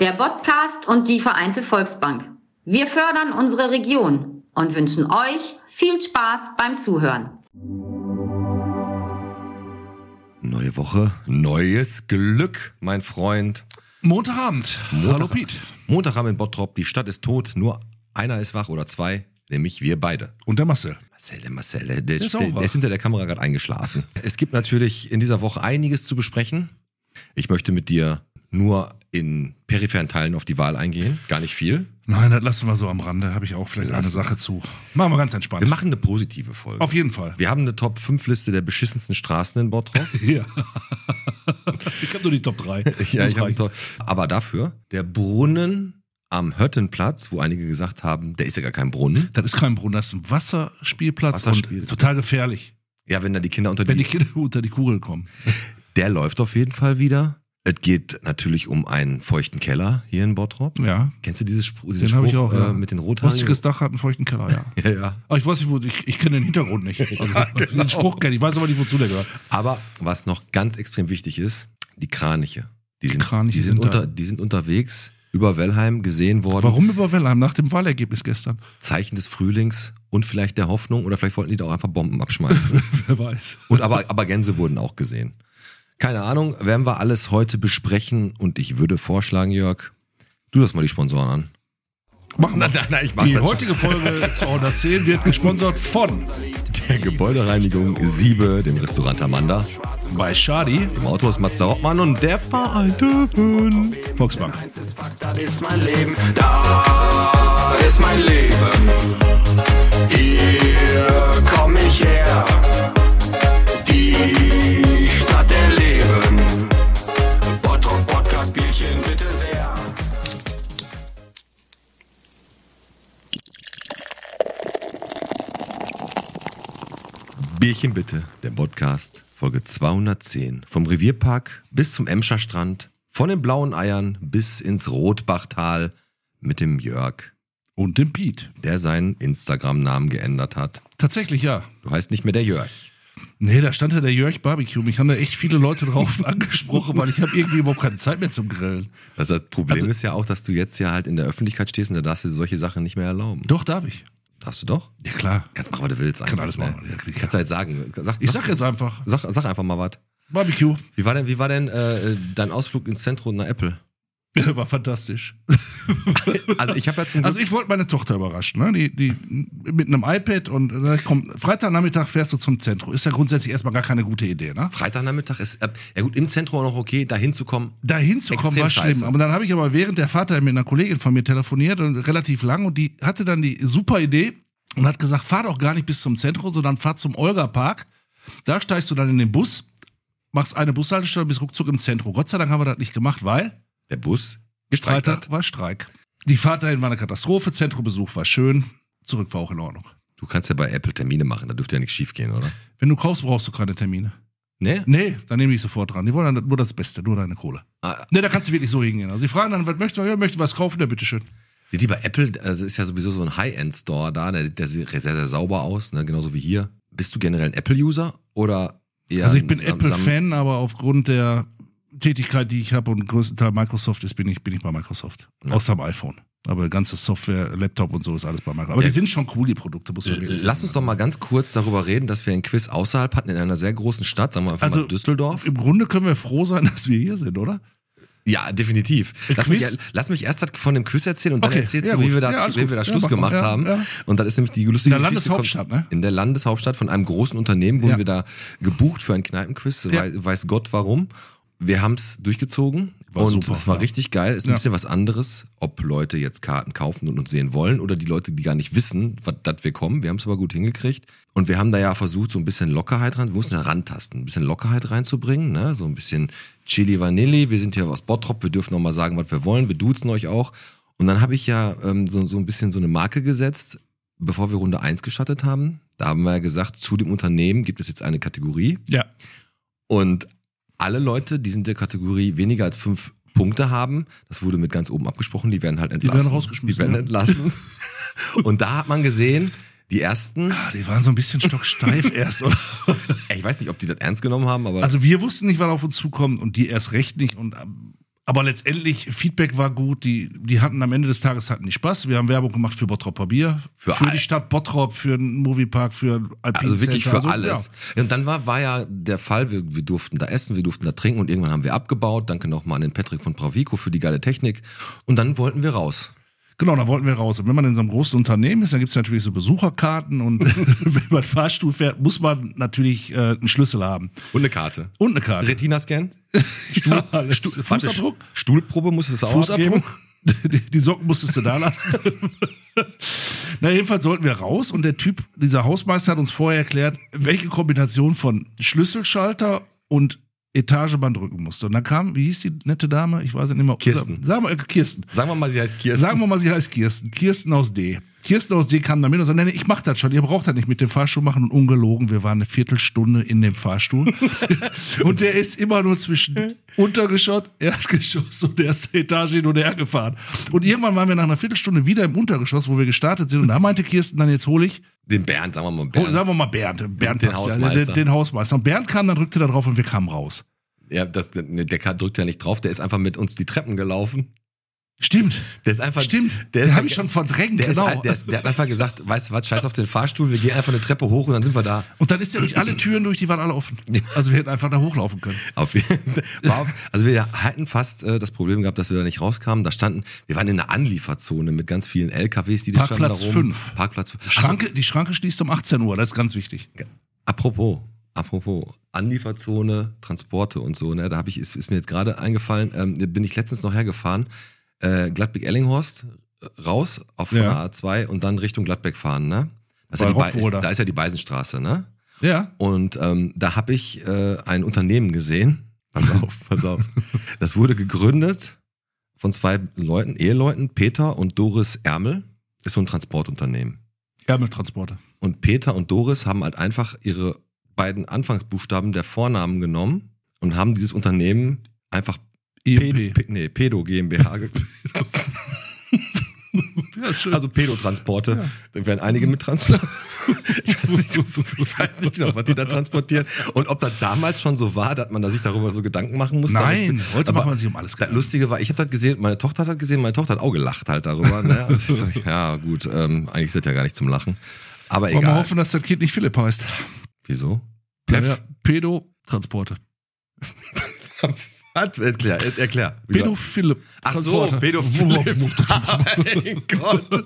der Podcast und die Vereinte Volksbank. Wir fördern unsere Region und wünschen euch viel Spaß beim Zuhören. Neue Woche, neues Glück, mein Freund. Montagabend. Hallo Piet. Montagabend in Bottrop, die Stadt ist tot, nur einer ist wach oder zwei, nämlich wir beide. Und der Marcel. Marcel, der ist hinter der Kamera gerade eingeschlafen. Es gibt natürlich in dieser Woche einiges zu besprechen. Ich möchte mit dir nur in peripheren Teilen auf die Wahl eingehen, gar nicht viel. Nein, das lassen wir so am Rande, habe ich auch vielleicht eine Sache zu. Machen wir ganz entspannt. Wir machen eine positive Folge. Auf jeden Fall. Wir haben eine Top-5-Liste der beschissensten Straßen in Bottrop. Ja. Ich habe nur die Top 3. Ja, ich habe aber dafür der Brunnen am Höttenplatz, wo einige gesagt haben, der ist ja gar kein Brunnen. Das ist kein Brunnen, das ist ein Wasserspielplatz. Und total gefährlich. Ja, wenn da die Kinder unter die Kugel kommen. Der läuft auf jeden Fall wieder. Es geht natürlich um einen feuchten Keller hier in Bottrop. Ja. Kennst du diesen Spruch ich auch, ja. Mit den Rothaarigen? Rostiges Dach hat einen feuchten Keller, ja. Ja. Aber ich weiß nicht, ich kenne den Hintergrund nicht. Also, Ja, genau. Den Spruch kenne ich, weiß aber nicht, wozu der gehört. Aber was noch ganz extrem wichtig ist, die Kraniche. Die sind unterwegs über Wellheim gesehen worden. Warum über Wellheim? Nach dem Wahlergebnis gestern. Zeichen des Frühlings und vielleicht der Hoffnung oder vielleicht wollten die da auch einfach Bomben abschmeißen. Wer weiß. Aber Gänse wurden auch gesehen. Keine Ahnung, werden wir alles heute besprechen und ich würde vorschlagen, Jörg, du das mal die Sponsoren an. Machen wir. Nein, ich mach die das heutige Folge 210 wird gesponsert von der Gebäudereinigung Siebe, dem Restaurant Amanda, bei Schadi, dem Autohaus Mazda Rottmann und der Vereinte Volksbank. Das ist mein Leben, da ist mein Leben. Hier komm ich her. Die Stadt der Leben. Bottrop Podcast Bierchen bitte sehr. Bierchen bitte, der Podcast, Folge 210. Vom Revierpark bis zum Emscher Strand, von den blauen Eiern bis ins Rotbachtal mit dem Jörg. Und dem Piet. Der seinen Instagram-Namen geändert hat. Tatsächlich, ja. Du heißt nicht mehr der Jörg. Nee, da stand ja der Jörg Barbecue. Mich haben da echt viele Leute drauf angesprochen, weil ich habe irgendwie überhaupt keine Zeit mehr zum Grillen. Das Problem ist ja auch, dass du jetzt ja halt in der Öffentlichkeit stehst und da darfst du solche Sachen nicht mehr erlauben. Doch, darf ich. Darfst du doch? Ja, klar. Kannst machen, was du willst. Kann alles machen. Ne? Ja, Kannst du halt sagen. Ich sag jetzt einfach. Sag einfach mal was. Barbecue. Wie war denn dein Ausflug ins Zentrum nach Apple? War fantastisch. Also ich habe ja zum Glück ich wollte meine Tochter überraschen, ne? Die mit einem iPad und komm, Freitagnachmittag fährst du zum Zentrum. Ist ja grundsätzlich erstmal gar keine gute Idee, ne? Freitagnachmittag ist, ja gut, im Zentrum auch noch okay, da hinzukommen. War schlimm. Aber dann habe ich aber während der Fahrt mit einer Kollegin von mir telefoniert und relativ lang und die hatte dann die super Idee und hat gesagt, fahr doch gar nicht bis zum Zentrum, sondern fahr zum Olga-Park. Da steigst du dann in den Bus, machst eine Bushaltestelle und bist ruckzuck im Zentrum. Gott sei Dank haben wir das nicht gemacht, weil der Bus gestreikt hat. Freitag war Streik. Die Fahrt dahin war eine Katastrophe, Zentrumbesuch war schön, zurück war auch in Ordnung. Du kannst ja bei Apple Termine machen, da dürfte ja nichts schief gehen, oder? Wenn du kaufst, brauchst du keine Termine. Nee? Nee, dann nehme ich sofort dran. Die wollen dann nur das Beste, nur deine Kohle. Nee, da kannst du wirklich so hingehen. Also die fragen dann, was möchtest du? Ja, möchte was kaufen? Ja, bitteschön. Sieht die bei Apple, also ist ja sowieso so ein High-End-Store da, der sieht sehr, sehr sauber aus, ne? Genauso wie hier. Bist du generell ein Apple-User oder eher Also ich bin Apple-Fan, aber aufgrund der Tätigkeit, die ich habe und größtenteils Microsoft ist, bin ich bei Microsoft. Ja. Außer am iPhone. Aber ganze Software, Laptop und so ist alles bei Microsoft. Aber die sind schon cool, die Produkte, muss man wirklich sagen. Lass uns doch mal ganz kurz darüber reden, dass wir ein Quiz außerhalb hatten in einer sehr großen Stadt, sagen wir einfach mal Düsseldorf. Im Grunde können wir froh sein, dass wir hier sind, oder? Ja, definitiv. Lass mich erst von dem Quiz erzählen und dann erzählst du, wie wir da Schluss gemacht haben. Ja. Und das ist nämlich die lustige Geschichte. In der Landeshauptstadt, ne? In der Landeshauptstadt von einem großen Unternehmen wurden wir da gebucht für ein Kneipenquiz. Weiß Gott warum. Wir haben es durchgezogen es war richtig geil. Ist ein bisschen was anderes, ob Leute jetzt Karten kaufen und uns sehen wollen oder die Leute, die gar nicht wissen, dass wir kommen. Wir haben es aber gut hingekriegt. Und wir haben da ja versucht, so ein bisschen Lockerheit wir mussten ja rantasten, ein bisschen Lockerheit reinzubringen, ne? So ein bisschen Chili Vanilli. Wir sind hier aus Bottrop, wir dürfen auch mal sagen, was wir wollen. Wir duzen euch auch. Und dann habe ich ja so ein bisschen so eine Marke gesetzt, bevor wir Runde 1 gestartet haben. Da haben wir ja gesagt, zu dem Unternehmen gibt es jetzt eine Kategorie. Ja. Und alle Leute, die in der Kategorie weniger als 5 Punkte haben, das wurde mit ganz oben abgesprochen, die werden halt entlassen. Die werden rausgeschmissen. Die werden entlassen. Und da hat man gesehen, die ersten... die waren so ein bisschen stocksteif erst. Oder? Ich weiß nicht, ob die das ernst genommen haben, aber... Also wir wussten nicht, was auf uns zukommt und die erst recht nicht. Aber letztendlich, Feedback war gut. Die hatten am Ende des Tages die Spaß. Wir haben Werbung gemacht für Bottroper Bier, für die Stadt Bottrop, für den Moviepark, für Alpine. Also wirklich für alles. Ja. Und dann war ja der Fall, wir durften da essen, wir durften da trinken und irgendwann haben wir abgebaut. Danke nochmal an den Patrick von Bravico für die geile Technik. Und dann wollten wir raus. Genau, da wollten wir raus. Und wenn man in so einem großen Unternehmen ist, dann gibt es natürlich so Besucherkarten und wenn man Fahrstuhl fährt, muss man natürlich einen Schlüssel haben. Und eine Karte. Ja, Retina-Scan? Fußabdruck? Stuhlprobe musstest du auch abgeben? Die Socken musstest du da lassen. Na, jedenfalls sollten wir raus und der Typ, dieser Hausmeister hat uns vorher erklärt, welche Kombination von Schlüsselschalter und Etageband drücken musste. Und dann kam, wie hieß die nette Dame? Ich weiß nicht mehr. Kirsten. Kirsten. Sagen wir mal, sie heißt Kirsten. Sagen wir mal, sie heißt Kirsten. Kirsten aus D. Kirsten aus D kam da mit und sagte, nee, ich mach das schon, ihr braucht das nicht mit dem Fahrstuhl machen. Und ungelogen, wir waren eine Viertelstunde in dem Fahrstuhl. Und der ist immer nur zwischen Untergeschoss, Erstgeschoss und erste Etage hin und her gefahren. Und irgendwann waren wir nach einer Viertelstunde wieder im Untergeschoss, wo wir gestartet sind. Und da meinte Kirsten dann, jetzt hole ich den Bernd, sagen wir mal Bernd. Sagen wir mal Bernd. Bernd den Hausmeister. Ja, den Hausmeister. Und Bernd kam, dann drückte da drauf und wir kamen raus. Ja, der drückt ja nicht drauf, der ist einfach mit uns die Treppen gelaufen. Stimmt. Der ist einfach. Stimmt. Den habe ich schon verdrängt, genau. Der hat einfach gesagt, weißt du was, scheiß auf den Fahrstuhl, wir gehen einfach eine Treppe hoch und dann sind wir da. Und dann ist ja durch alle Türen die waren alle offen. Also wir hätten einfach da hochlaufen können. Also wir hatten fast das Problem gehabt, dass wir da nicht rauskamen. Wir waren in einer Anlieferzone mit ganz vielen LKWs, die standen da rum. Parkplatz 5. Die Schranke schließt um 18 Uhr, das ist ganz wichtig. Apropos Anlieferzone, Transporte und so, ne, da ist mir jetzt gerade eingefallen, bin ich letztens noch hergefahren, Gladbeck-Ellinghorst raus von der A2 und dann Richtung Gladbeck fahren, ne? Da ist ja die Beisenstraße, ne? Ja. Und da habe ich ein Unternehmen gesehen. Pass auf. Das wurde gegründet von 2 Eheleuten, Peter und Doris Ärmel. Ist so ein Transportunternehmen. Ärmeltransporte. Und Peter und Doris haben halt einfach ihre beiden Anfangsbuchstaben der Vornamen genommen und haben dieses Unternehmen einfach Pedo GmbH also Pedotransporte. Ja. Da werden einige mit transportiert. Ich weiß nicht genau, was die da transportieren. Und ob das damals schon so war, dass man sich darüber so Gedanken machen musste. Nein, heute macht man sich um alles Gedanken. Das Lustige war, ich habe das gesehen, meine Tochter hat das gesehen, meine Tochter hat auch gelacht halt darüber. Ne? Also ich so, ja gut, eigentlich ist das ja gar nicht zum Lachen. Aber egal. Wollen wir hoffen, dass das Kind nicht Philipp heißt. Wieso? Ja, Pedotransporte. Erklär. Pädophile. Ach so, Pädophile. Mein Gott.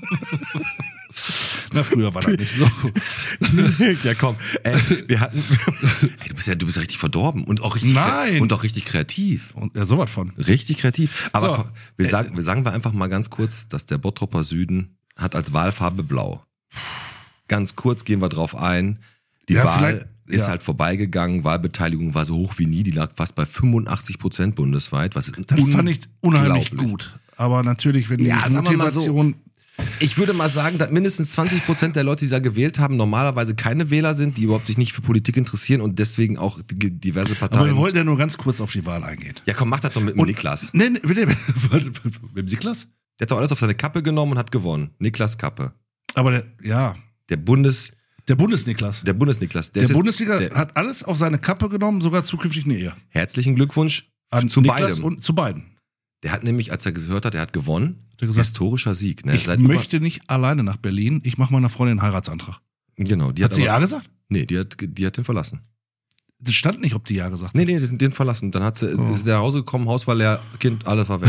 Na, früher war das nicht so. Ja, komm. Wir hatten. Du bist ja richtig verdorben und auch richtig kreativ. Ja, sowas von. Richtig kreativ. Aber so, komm, sagen wir einfach mal ganz kurz, dass der Bottroper Süden hat als Wahlfarbe blau. Ganz kurz gehen wir drauf ein. Die Wahl ist halt vorbeigegangen, Wahlbeteiligung war so hoch wie nie, die lag fast bei 85% bundesweit. Das fand ich unheimlich gut. Aber natürlich, wenn die Motivation... Ich würde mal sagen, dass mindestens 20% der Leute, die da gewählt haben, normalerweise keine Wähler sind, die überhaupt sich nicht für Politik interessieren und deswegen auch diverse Parteien... Aber wir wollten ja nur ganz kurz auf die Wahl eingehen. Ja komm, mach das doch mit dem Niklas. Nee, mit dem Niklas? Der hat doch alles auf seine Kappe genommen und hat gewonnen. Niklas Kappe. Aber Der Bundesniklas. Der Bundesniklas. Der Bundesniklas hat alles auf seine Kappe genommen, sogar zukünftig eine Ehe. Herzlichen Glückwunsch zu beidem. Und zu beiden. Der hat nämlich, als er gehört hat, er hat gewonnen, gesagt, historischer Sieg. Ne? Ich möchte nicht alleine nach Berlin, ich mache meiner Freundin einen Heiratsantrag. Genau. Hat sie ja gesagt? Nee, die hat den verlassen. Das stand nicht, ob die ja gesagt hat. Nee, den verlassen. Dann ist der nach Hause gekommen, Haus war leer, Kind, alle war weg.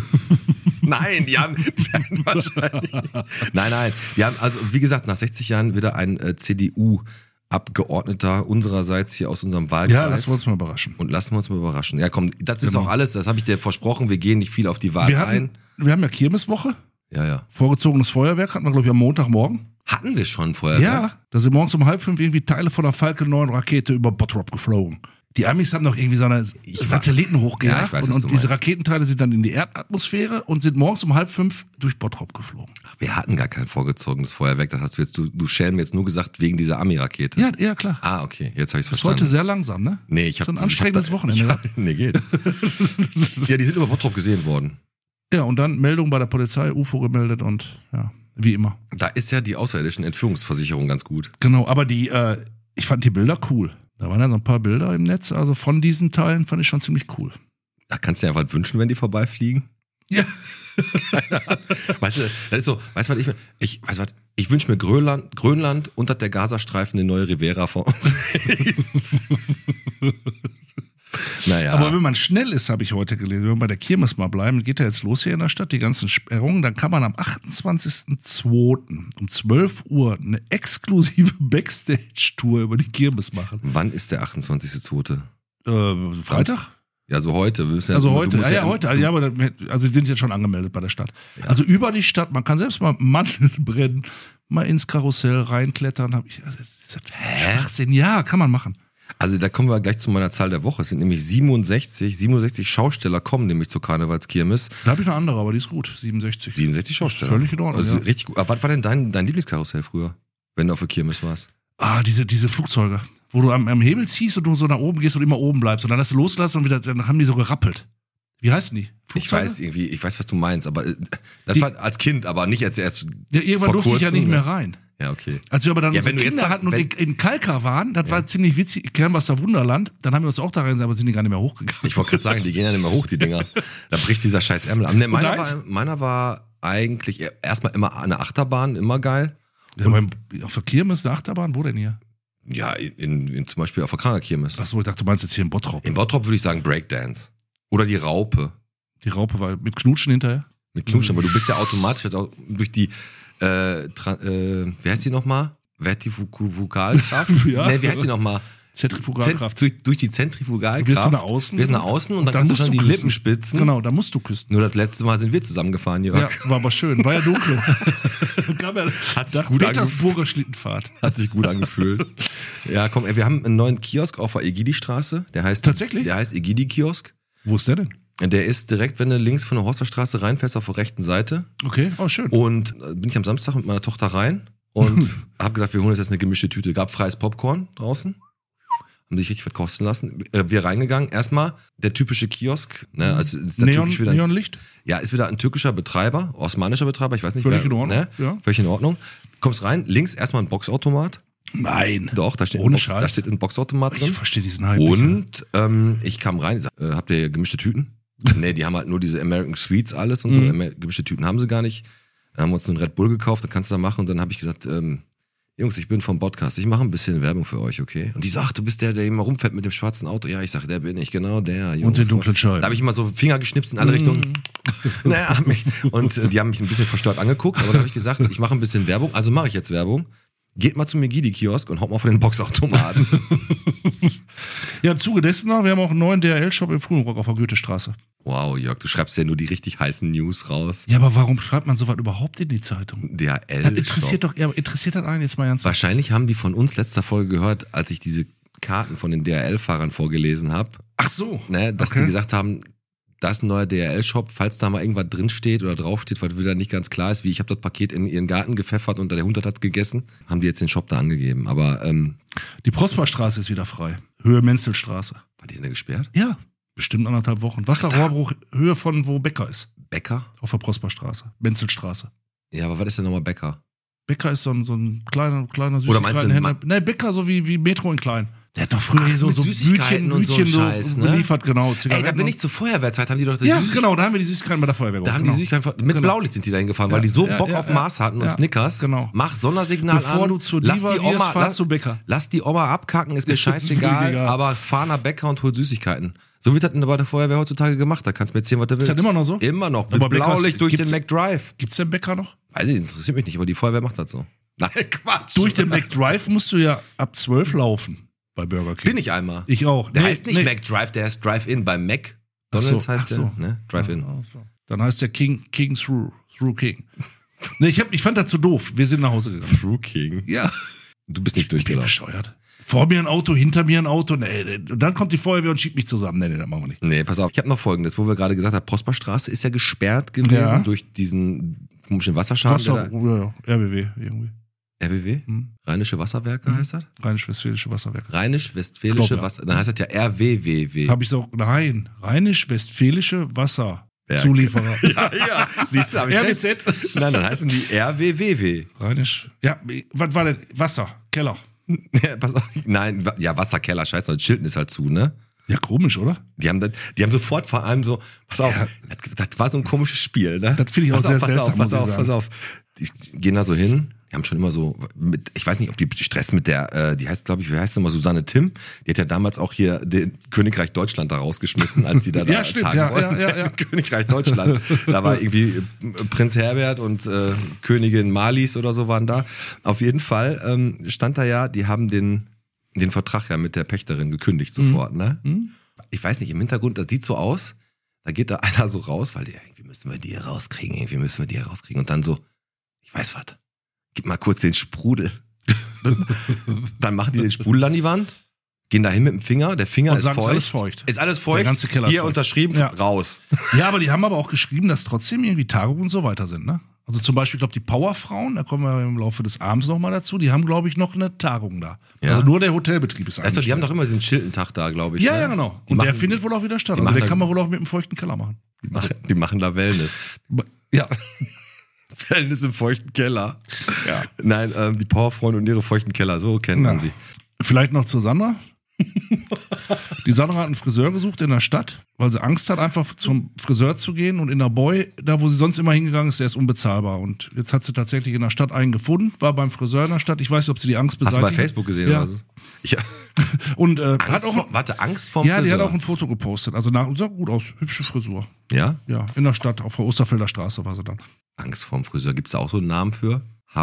Nein, die haben wahrscheinlich. Nein. Die haben, also wie gesagt, nach 60 Jahren wieder ein CDU-Abgeordneter unsererseits hier aus unserem Wahlkreis. Ja, lassen wir uns mal überraschen. Ja, komm, das ist auch alles, das habe ich dir versprochen, wir gehen nicht viel auf die Wahl ein. Wir haben ja Kirmeswoche. Ja. Vorgezogenes Feuerwerk hatten wir, glaube ich, am Montagmorgen. Hatten wir schon Feuerwerk? Ja, da sind morgens um 4:30 irgendwie Teile von der Falcon 9 Rakete über Bottrop geflogen. Die Amis haben noch irgendwie so eine Satelliten hochgejagt und diese Raketenteile sind dann in die Erdatmosphäre und sind morgens um 4:30 durch Bottrop geflogen. Wir hatten gar kein vorgezogenes Feuerwerk, das hast du Schelm jetzt nur gesagt wegen dieser Ami-Rakete. Ja, klar. Ah, okay, jetzt habe ich es verstanden. Das ist heute sehr langsam, ne? Nee, ich habe so ein anstrengendes Wochenende. Nee, geht. Ja, die sind über Bottrop gesehen worden. Ja, und dann Meldung bei der Polizei, UFO gemeldet und ja, wie immer. Da ist ja die außerirdischen Entführungsversicherung ganz gut. Genau, aber ich fand die Bilder cool. Da waren ja so ein paar Bilder im Netz, also von diesen Teilen fand ich schon ziemlich cool. Da kannst du dir einfach wünschen, wenn die vorbeifliegen. Ja. Keine Ahnung. Weißt du, das ist so, weißt du, was ich wünsche mir Grönland unter der Gazastreifen eine neue Rivera vor. Naja. Aber wenn man schnell ist, habe ich heute gelesen, wenn wir bei der Kirmes mal bleiben, geht ja jetzt los hier in der Stadt, die ganzen Sperrungen, dann kann man am 28.02. um 12 Uhr eine exklusive Backstage-Tour über die Kirmes machen. Wann ist der 28.02.? Freitag? Ja, so heute. Heute. Ja, aber also die sind jetzt schon angemeldet bei der Stadt. Ja. Also über die Stadt, man kann selbst mal Mandeln brennen, mal ins Karussell reinklettern. Das ist Schwachsinn. Ja, kann man machen. Also da kommen wir gleich zu meiner Zahl der Woche. Es sind nämlich 67 Schausteller kommen nämlich zur Karnevalskirmes. Da habe ich eine andere, aber die ist gut. 67 Schausteller. Völlig in Ordnung. Also richtig gut. Aber was war denn dein Lieblingskarussell früher, wenn du auf der Kirmes warst? Diese Flugzeuge, wo du am Hebel ziehst und du so nach oben gehst und immer oben bleibst. Und dann hast du losgelassen und wieder, dann haben die so gerappelt. Wie heißen die? Flugzeuge? Ich weiß, was du meinst, aber das war als Kind, aber nicht als erst. Ja, irgendwann durfte ich ja nicht mehr rein. Ja, okay. Als wir aber dann ja, so Kinder hatten und in Kalkar waren, das war ziemlich witzig, Kernwasser Wunderland, dann haben wir uns auch da reingesetzt, aber sind die gar nicht mehr hochgegangen. Ich wollte gerade sagen, die gehen ja nicht mehr hoch, die Dinger. Da bricht dieser scheiß Ärmel an. Nee, meiner war eigentlich erstmal immer eine Achterbahn, immer geil. Ja, auf der Kirmes eine Achterbahn, wo denn hier? Ja, zum Beispiel auf der Kranger Kirmes. Achso, ich dachte, du meinst jetzt hier in Bottrop. In Bottrop würde ich sagen Breakdance. Oder die Raupe. Die Raupe war mit Knutschen hinterher? Mit Knutschen, aber du bist ja automatisch jetzt auch durch die wie heißt die nochmal? Vertifugalkraft? Ja. Nee, wie heißt die nochmal? Zentrifugalkraft. Durch die Zentrifugalkraft. Du wirst nach außen. Wir sind nach außen und dann kannst du schon die Lippen spitzen. Genau, da musst du küssen. Nur das letzte Mal sind wir zusammengefahren, Jörg. Ja, war aber schön. War ja dunkel. Hat sich gut Petersburger Schlittenfahrt. Hat sich gut angefühlt. Ja, komm, wir haben einen neuen Kiosk auf der Egidi-Straße. Tatsächlich? Der heißt Egidi-Kiosk. Wo ist der denn? Der ist direkt, wenn du links von der Horsterstraße reinfährst, auf der rechten Seite. Okay, schön. Und bin ich am Samstag mit meiner Tochter rein und habe gesagt, wir holen uns jetzt eine gemischte Tüte. Gab freies Popcorn draußen. Haben sich richtig was kosten lassen. Wir reingegangen. Erstmal der typische Kiosk. Ne? Also ist Neonlicht? Ja, ist wieder ein türkischer Betreiber, osmanischer Betreiber, ich weiß nicht. Völlig in Ordnung. Ne? Ja. Völlig in Ordnung. Kommst rein, links erstmal ein Boxautomat. Nein. Doch, da steht ein Boxautomat drin. Ich verstehe diesen Hype. Und ich kam rein, ich sag, habt ihr gemischte Tüten? Nee, die haben halt nur diese American Sweets alles und so. Gemischte Tüten haben sie gar nicht. Dann haben wir uns einen Red Bull gekauft, das kannst du da machen. Und dann habe ich gesagt, Jungs, ich bin vom Podcast, ich mache ein bisschen Werbung für euch, okay? Und die sagt, du bist der immer rumfährt mit dem schwarzen Auto. Ja, ich sage, der bin ich, genau der. Jungs. Und den dunklen Scheiben. Da habe ich immer so Finger geschnipst in alle Richtungen. Naja, und die haben mich ein bisschen verstört angeguckt, aber dann habe ich gesagt, ich mache ein bisschen Werbung, also mache ich jetzt Werbung. Geht mal zum Egidi-Kiosk und haut mal von den Boxautomaten. Ja, im Zuge dessen, wir haben auch einen neuen DHL-Shop im Frühenrock auf der Goethestraße. Wow, Jörg, du schreibst ja nur die richtig heißen News raus. Ja, aber warum schreibt man sowas überhaupt in die Zeitung? DHL. Das interessiert das einen jetzt mal ganz. Wahrscheinlich haben die von uns letzter Folge gehört, als ich diese Karten von den DHL-Fahrern vorgelesen habe. Ach so. Ne, dass die gesagt haben, da ist ein neuer DHL-Shop, falls da mal irgendwas drinsteht oder draufsteht, weil wieder nicht ganz klar ist, wie ich habe das Paket in ihren Garten gepfeffert und der Hund hat es gegessen, haben die jetzt den Shop da angegeben. Aber die Prosperstraße ist wieder frei. Höhe Menzelstraße. War die denn gesperrt? Ja, bestimmt 1,5 Wochen. Wasserrohrbruch, Höhe von wo Bäcker ist. Bäcker? Auf der Prosperstraße. Menzelstraße. Ja, aber was ist denn nochmal Bäcker? Bäcker ist so ein kleiner Süßigkeitenhändler. Oder meinst du Ne, Bäcker so wie Metro in klein. Der hat doch früher hier so Süßigkeiten und so einen Scheiß, ne? Geliefert, genau. Ey, da bin ich zur Feuerwehrzeit, haben die doch das genau, da haben wir die Süßigkeiten bei der Feuerwehr gemacht. Da haben die Süßigkeiten, mit Blaulicht sind die da hingefahren, weil die so Bock auf Mars hatten und Snickers. Genau. Mach Sondersignal Bevor an. du zur Diva wirst, fahr zu Bäcker. Lass die Oma abkacken, ist mir scheißegal, aber fahr nach Bäcker und hol Süßigkeiten. So wird das bei der Feuerwehr heutzutage gemacht, da kannst du mir erzählen, was du willst. Ist das immer noch so? Immer noch, mit Blaulicht durch den McDrive. Gibt's den Bäcker noch? Weiß ich, interessiert mich nicht, aber die Feuerwehr macht das so. Nein, Quatsch. Durch den McDrive musst du ja ab 12 laufen. Bei Burger King. Bin ich einmal. Ich auch. Der heißt nicht McDrive, der heißt Drive-In. Bei McDonald's heißt der, ne? Drive-In. Dann heißt der King Through King. Ne, ich fand das zu doof. Wir sind nach Hause gegangen. Through King? Ja. Du bist nicht durchgelaufen. Ich bin bescheuert. Vor mir ein Auto, hinter mir ein Auto. Nee. Und dann kommt die Feuerwehr und schiebt mich zusammen. Nee, das machen wir nicht. Nee, pass auf. Ich habe noch Folgendes, wo wir gerade gesagt haben, Prosperstraße ist ja gesperrt gewesen durch diesen komischen Wasserschaden. RWW irgendwie. RWW? Rheinische Wasserwerke heißt das? Rheinisch-Westfälische Wasserwerke. Rheinisch-Westfälische Wasser. Dann heißt das ja RWWW. Hab ich doch. Nein. Rheinisch-Westfälische Wasserzulieferer. Ja. Siehst du, hab ich RWZ. Nein, dann heißen die RWWW. Rheinisch. Ja, was war denn? Wasser. Keller. Ja, pass auf. Nein, ja, Wasserkeller, scheiße, das Schild ist halt zu, ne? Ja, komisch, oder? Die haben sofort vor allem so, pass auf, das war so ein komisches Spiel, ne? Das finde ich auch sehr seltsam. Pass auf. Die gehen da so hin, die haben schon immer so, ich weiß nicht, ob die Stress mit der, die heißt, glaube ich, wie heißt sie nochmal, Susanne Timm, die hat ja damals auch hier den Königreich Deutschland da rausgeschmissen, als die da ja, stimmt, tagen wollten. Ja. Königreich Deutschland. Da war irgendwie Prinz Herbert und Königin Malis oder so waren da. Auf jeden Fall stand da ja, die haben den Vertrag ja mit der Pächterin gekündigt sofort, ne? Ich weiß nicht, im Hintergrund, das sieht so aus, da geht da einer so raus, weil irgendwie müssen wir die hier rauskriegen. Und dann so, ich weiß was, gib mal kurz den Sprudel. Dann machen die den Sprudel an die Wand, gehen da hin mit dem Finger, der Finger ist feucht. Ist alles feucht. Der ganze Keller hier ist feucht. Unterschrieben, raus. Ja, aber die haben aber auch geschrieben, dass trotzdem irgendwie Tagungen und so weiter sind, ne? Also zum Beispiel, ich glaube, die Powerfrauen, da kommen wir im Laufe des Abends nochmal dazu, die haben, glaube ich, noch eine Tagung da. Ja. Also nur der Hotelbetrieb ist Weißt du, die haben doch immer diesen Schildentag da, glaube ich. Ja, ne? ja, genau. Und der findet wohl auch wieder statt. Also der kann man wohl auch mit einem feuchten Keller machen. Die machen da Wellness. Ja. Wellness im feuchten Keller. Ja. Nein, die Powerfrauen und ihre feuchten Keller, so kennt man sie. Vielleicht noch zur Sandra. Die Sandra hat einen Friseur gesucht in der Stadt, weil sie Angst hat, einfach zum Friseur zu gehen. Und in der Boy, da wo sie sonst immer hingegangen ist, der ist unbezahlbar. Und jetzt hat sie tatsächlich in der Stadt einen gefunden, war beim Friseur in der Stadt. Ich weiß nicht, ob sie die Angst beseitigt. Hast du bei Facebook gesehen? Ja. Oder was? Und hat auch Angst vorm Friseur? Ja, die hat auch ein Foto gepostet. Also sah gut aus, hübsche Frisur. Ja? Ja, in der Stadt, auf der Osterfelder Straße war sie dann. Angst vorm Friseur, gibt es da auch so einen Namen für?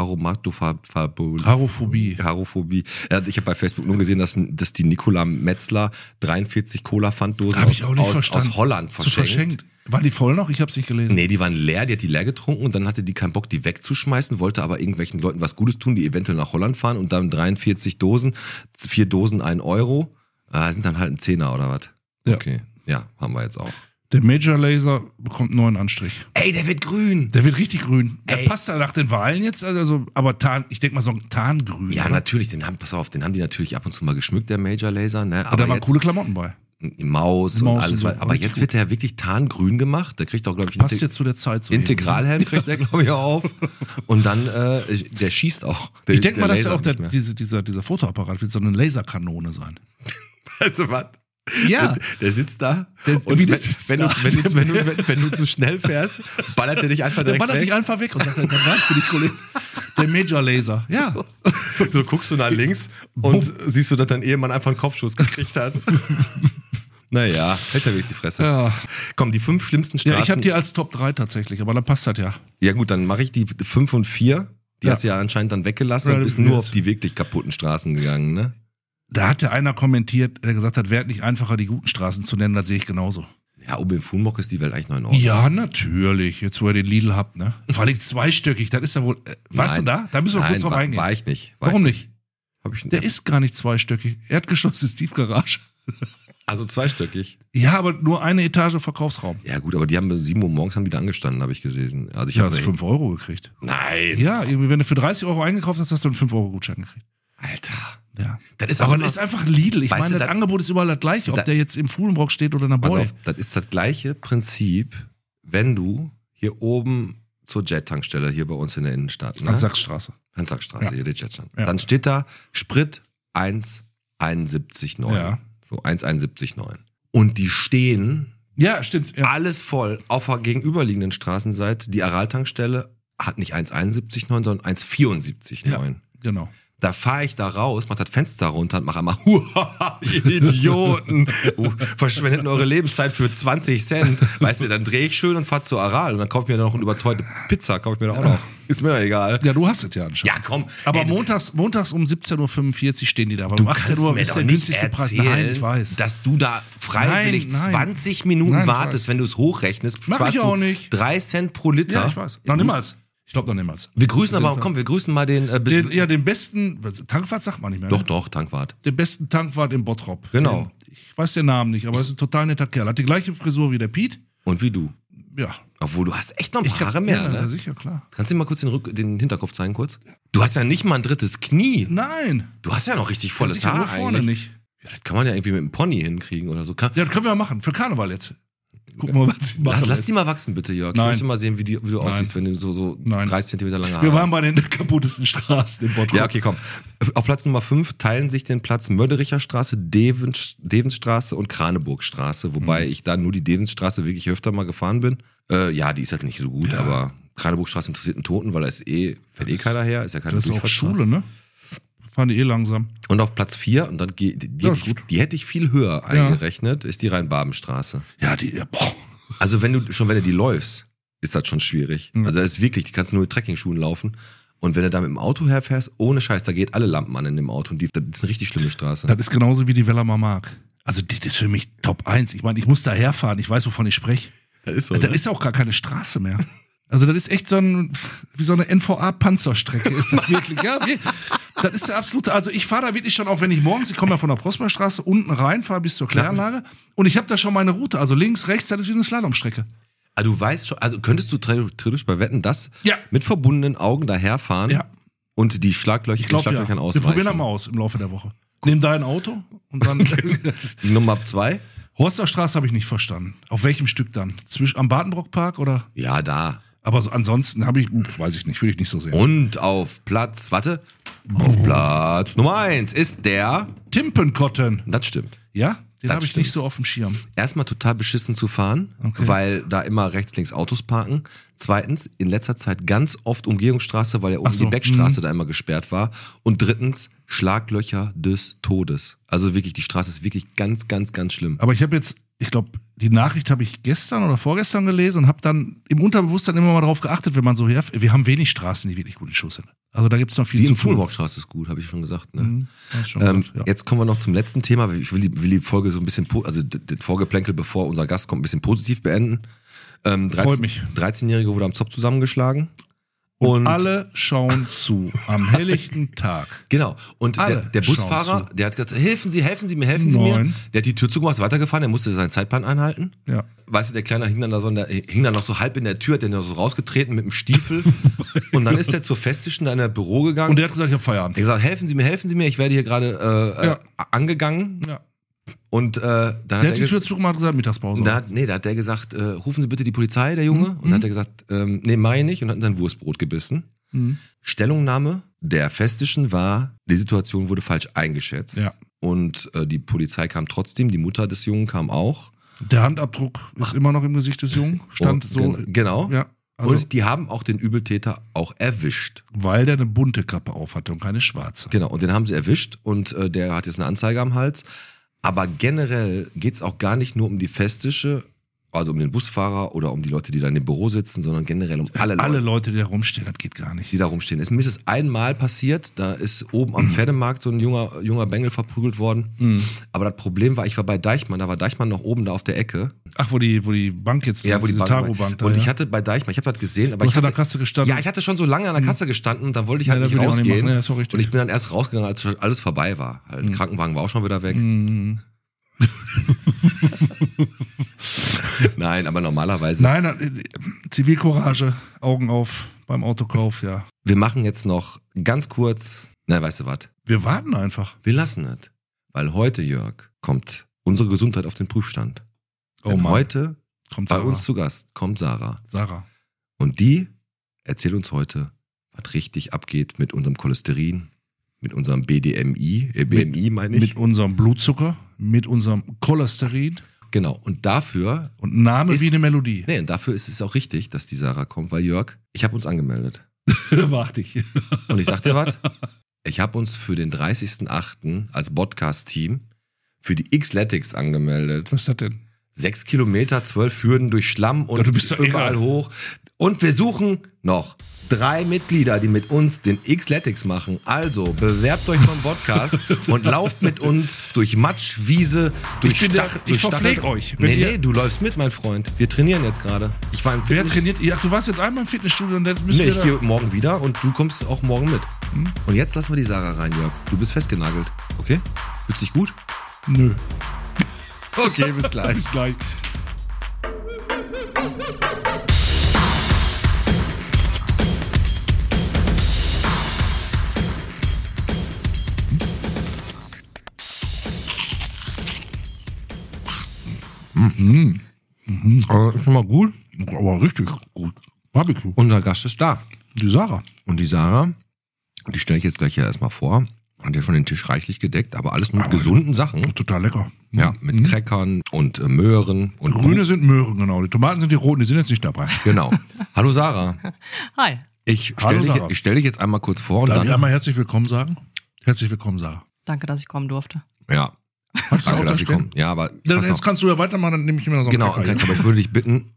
Harophobie. Harophobie. Ich habe bei Facebook nur gesehen, dass die Nicola Metzler 43 Cola-Pfanddosen aus Holland verschenkt. Waren die voll noch? Ich habe es nicht gelesen. Nee, die waren leer, die hat die leer getrunken und dann hatte die keinen Bock, die wegzuschmeißen, wollte aber irgendwelchen Leuten was Gutes tun, die eventuell nach Holland fahren und dann 43 Dosen, 4 Dosen 1 Euro, sind dann halt ein Zehner oder was? Ja. Okay, ja, haben wir jetzt auch. Der Major Laser bekommt einen neuen Anstrich. Ey, der wird grün. Der wird richtig grün. Der passt da nach den Wahlen jetzt, also, aber ich denke mal so ein Tarngrün. Ja, oder? Natürlich, den haben die natürlich ab und zu mal geschmückt, der Major Laser. Ne? Aber da waren coole Klamotten bei. Maus und alles. So, aber jetzt wird der wirklich tarngrün gemacht. Der kriegt auch, glaube ich, passt jetzt zu der Zeit so. Integralhelm kriegt der, glaube ich, auf. Und dann, der schießt auch. Ich denke mal, dass ja auch dieser Fotoapparat wird so eine Laserkanone sein. Also was? Ja. Der sitzt da. Und wenn du zu schnell fährst, ballert der dich einfach direkt weg. Der ballert dich einfach weg und sagt, dann war's für die Kollegen. Der Major Laser. Ja. So guckst du nach links und siehst du, dass dein Ehemann einfach einen Kopfschuss gekriegt hat. Naja, hält der wenigstens die Fresse. Ja. Komm, die 5 schlimmsten Straßen. Ja, ich habe die als Top 3 tatsächlich, aber dann passt das ja. Ja gut, dann mache ich die 5 und 4. Die hast du ja anscheinend dann weggelassen und bist nur auf die wirklich kaputten Straßen gegangen, ne? Da hat ja einer kommentiert, der gesagt hat, wäre nicht einfacher, die guten Straßen zu nennen, das sehe ich genauso. Ja, oben im Fuhnbock ist die Welt eigentlich noch in Ordnung. Ja, natürlich. Jetzt, wo ihr den Lidl habt, ne? Vor allem zweistöckig, das ist ja wohl. Warst du da? Da müssen wir kurz drauf eingehen. War ich nicht. Warum nicht? Der ist gar nicht zweistöckig. Erdgeschoss ist Tiefgarage. Also zweistöckig? Ja, aber nur eine Etage Verkaufsraum. Ja gut, aber die haben 7 Uhr morgens da angestanden, habe ich gesehen. Also ich habe 5 Euro gekriegt. Nein. Ja, wenn du für 30 Euro eingekauft hast, hast du einen 5 Euro Gutschein gekriegt. Alter. Ja. Das ist aber das ist einfach ein Lidl. Ich meine, das Angebot ist überall das gleiche, ob der jetzt im Fuhlenbrock steht oder in der Boy. Das ist das gleiche Prinzip, wenn du hier oben zur Jet-Tankstelle hier bei uns in der Innenstadt. Ne? Hans-Sachs-Straße, hier der Jet-Stand. Ja. Dann steht da Sprit 1,71,9. Ja. So 1,71,9. Und die stehen ja, stimmt, ja. alles voll auf der gegenüberliegenden Straßenseite. Die Aral-Tankstelle hat nicht 1,71,9, sondern 1,74,9. Ja, genau. Da fahre ich da raus, mach das Fenster runter und mach einmal, ihr Idioten, verschwendet eure Lebenszeit für 20 Cent. Weißt du, dann drehe ich schön und fahre zu Aral und dann kaufe ich mir noch eine überteuerte Pizza, kaufe ich mir da auch noch. Ist mir doch egal. Ja, du hast es ja anscheinend. Ja, komm. Aber montags um 17.45 Uhr stehen die da, weil um 18 Uhr ist der günstigste Preis. Nein, ich weiß. Dass du da freiwillig 20 Minuten wartest, wenn du es hochrechnest. Mach ich auch nicht. 3 Cent pro Liter. Ja, ich weiß. Noch niemals. Ich glaube noch niemals. Wir grüßen mal den besten, Tankwart sagt man nicht mehr. Doch, Tankwart. Den besten Tankwart im Bottrop. Genau. Ich weiß den Namen nicht, aber er ist ein total netter Kerl. Hat die gleiche Frisur wie der Piet. Und wie du. Ja. Obwohl, du hast echt noch ein paar Haare mehr, ne? Ja, sicher, klar. Kannst du dir mal kurz den Hinterkopf zeigen, kurz? Du hast ja nicht mal ein drittes Knie. Nein. Du hast ja noch richtig volles Haar nur vorne eigentlich. nicht. Ja, das kann man ja irgendwie mit einem Pony hinkriegen oder so. Ja, das können wir mal machen. Für Karneval jetzt. Guck mal, was sie machen. Lass die mal wachsen, bitte, Jörg. Nein. Ich möchte mal sehen, wie du aussiehst, wenn du so 30 Zentimeter lange Haare Wir waren hast. bei den kaputtesten Straßen im Bottrop. Ja, okay, komm. Auf Platz Nummer 5 teilen sich den Platz Mördericher Straße, Devensstraße und Kraneburgstraße, wobei ich da nur die Devensstraße wirklich öfter mal gefahren bin. Ja, die ist halt nicht so gut, aber Kraneburgstraße interessiert einen Toten, weil da ist fährt keiner her, ist ja keine Das ist auch Durchfahrtsstraße. Schule, ne? Fahren die langsam. Und auf Platz 4, und dann die hätte ich viel höher eingerechnet, ist die Rhein-Baben-Straße. Ja, boah. Also wenn du die läufst, ist das schon schwierig. Also das ist wirklich, die kannst du nur mit Trekkingschuhen laufen. Und wenn du da mit dem Auto herfährst, ohne Scheiß, da geht alle Lampen an in dem Auto. Und das ist eine richtig schlimme Straße. Das ist genauso wie die Wellermer Mark. Also die ist für mich Top 1. Ich meine, ich muss da herfahren, ich weiß, wovon ich spreche. Das ist so, Das ist auch gar keine Straße mehr. Also das ist echt wie so eine NVA-Panzerstrecke ist das wirklich. Ja, das ist der absolute, also ich fahre da wirklich schon, auch wenn ich komme ja von der Prosperstraße unten rein, fahre bis zur Kläranlage und ich habe da schon meine Route, also links, rechts, das ist wie eine Slalomstrecke. Also du weißt schon, also könntest du theoretisch bei Wetten, das Ja. mit verbundenen Augen daherfahren und die Schlaglöchern ausweichen? Wir probieren das mal aus im Laufe der Woche. Nimm dein Auto und dann... Nummer 2? Horsterstraße habe ich nicht verstanden. Auf welchem Stück dann? Am Badenbrockpark oder? Ja, da. Aber so, ansonsten weiß ich nicht, würde ich nicht so sehen. Und auf Platz Nummer 1 ist der... Timpenkotten. Das stimmt. Ja? Den Das habe ich stimmt. nicht so auf dem Schirm. Erstmal total beschissen zu fahren, weil da immer rechts, links Autos parken. Zweitens, in letzter Zeit ganz oft Umgehungsstraße, weil ja oben die Beckstraße da immer gesperrt war. Und drittens, Schlaglöcher des Todes. Also wirklich, die Straße ist wirklich ganz, ganz, ganz schlimm. Aber ich habe jetzt, ich glaube, die Nachricht habe ich gestern oder vorgestern gelesen und habe dann im Unterbewusstsein immer mal darauf geachtet, wenn man so wir haben wenig Straßen, die wirklich gut in Schuss sind. Also da gibt es noch viel Die zu in tun. Fulmauchstraße ist gut, habe ich schon gesagt. Ne? Das ist schon gut, ja. Jetzt kommen wir noch zum letzten Thema. Ich will die Folge so ein bisschen, also das Vorgeplänkel, bevor unser Gast kommt, ein bisschen positiv beenden. Freut mich. 13-Jährige wurde am Zopf zusammengeschlagen. Und alle schauen zu am helllichten Tag. Genau. Und der Busfahrer, der hat gesagt, helfen Sie mir. Der hat die Tür zugemacht, ist weitergefahren, der musste seinen Zeitplan einhalten. Ja. Weißt du, der Kleine hing dann noch so halb in der Tür, hat den noch so rausgetreten mit dem Stiefel. Und dann ist der zur Festischen da in der Büro gegangen. Und der hat gesagt, ich habe Feierabend. Er hat gesagt, helfen Sie mir, ich werde hier gerade angegangen. Ja. Und dann der hat die Tür zugemacht und gesagt, Mittagspause. Da hat der gesagt, rufen Sie bitte die Polizei, der Junge. Und dann hat er gesagt, nee, mach ich nicht. Und hat in sein Wurstbrot gebissen. Stellungnahme der Festischen war, die Situation wurde falsch eingeschätzt. Ja. Und die Polizei kam trotzdem, die Mutter des Jungen kam auch. Der Handabdruck ist immer noch im Gesicht des Jungen. Stand so. Genau. Ja, also, und die haben auch den Übeltäter auch erwischt. Weil der eine bunte Kappe auf hatte und keine schwarze. Genau, und den haben sie erwischt und der hat jetzt eine Anzeige am Hals. Aber generell geht's auch gar nicht nur um die Festische, also um den Busfahrer oder um die Leute, die da in dem Büro sitzen, sondern generell um alle Leute. Alle Leute, die da rumstehen, das geht gar nicht. Die da rumstehen. Mir ist es einmal passiert, da ist oben am Pferdemarkt so ein junger Bengel verprügelt worden. Aber das Problem war, ich war bei Deichmann, da war Deichmann noch oben da auf der Ecke. Ach, wo die Bank jetzt Ja, wo die diese Bank war. Taro-Bank da, Und ja. ich hatte bei Deichmann, ich habe das gesehen, aber Du hast ich an hatte, der Kasse gestanden. Ja, ich hatte schon so lange an der Kasse gestanden und dann wollte ich halt Ja, nicht da will ich auch nicht rausgehen. machen. Ja, ist auch richtig. Und ich bin dann erst rausgegangen, als schon alles vorbei war. Halt, der Krankenwagen war auch schon wieder weg. Nein, aber normalerweise. Nein, Zivilcourage, Augen auf beim Autokauf, ja. Wir machen jetzt noch ganz kurz, weißt du was? Wir warten einfach. Wir lassen es. Weil heute, Jörg, kommt unsere Gesundheit auf den Prüfstand. Oh Denn Mann. heute Kommt bei Sarah. uns zu Gast kommt Sarah. Sarah. Und die erzählt uns heute, was richtig abgeht mit unserem Cholesterin, mit unserem BMI meine ich. Mit unserem Blutzucker, mit unserem Cholesterin Genau. Und dafür. und Name wie eine Melodie. Nee, und dafür ist es auch richtig, dass die Sarah kommt, weil Jörg, ich habe uns angemeldet. Warte ich. Und ich sag dir was, ich habe uns für den 30.08. als Podcast-Team für die Xletics angemeldet. Was ist das denn? 6 Kilometer, 12 Hürden durch Schlamm und Ja, du bist doch überall irre. hoch. Und wir suchen noch 3 Mitglieder, die mit uns den Xletics machen. Also bewerbt euch beim Podcast und lauft mit uns durch Matsch, Wiese, durch ich verpflege euch. Nee, du läufst mit, mein Freund. Wir trainieren jetzt gerade. Ich war im Wer Fitness. trainiert? Ja, du warst jetzt einmal im Fitnessstudio und jetzt müssen Nee, wir ich da... gehe morgen wieder und du kommst auch morgen mit. Und jetzt lassen wir die Sarah rein, Jörg. Du bist festgenagelt. Okay? Fühlst dich gut? Nö. Okay, bis gleich. Bis gleich. schon mal gut. Aber richtig gut. Barbecue. Unser Gast ist da. Die Sarah. Und die Sarah, die stelle ich jetzt gleich ja erstmal vor. Hat ja schon den Tisch reichlich gedeckt, aber alles mit gesunden Sachen. Total lecker. Ja, mit Crackern und Möhren. Und Grüne sind Möhren, genau. Die Tomaten sind die roten, die sind jetzt nicht dabei. Genau. Hallo Sarah. Hi. Ich stelle dich jetzt einmal kurz vor und Darf dann... ich einmal herzlich willkommen sagen? Herzlich willkommen, Sarah. Danke, dass ich kommen durfte. Ja. Hast du Danke, auch dass das Sie stehen? kommen. Ja, aber... Dann, pass jetzt auf. kannst du ja weitermachen, dann nehme ich mir noch so einen Genau, Cracker hier. aber ich würde dich bitten...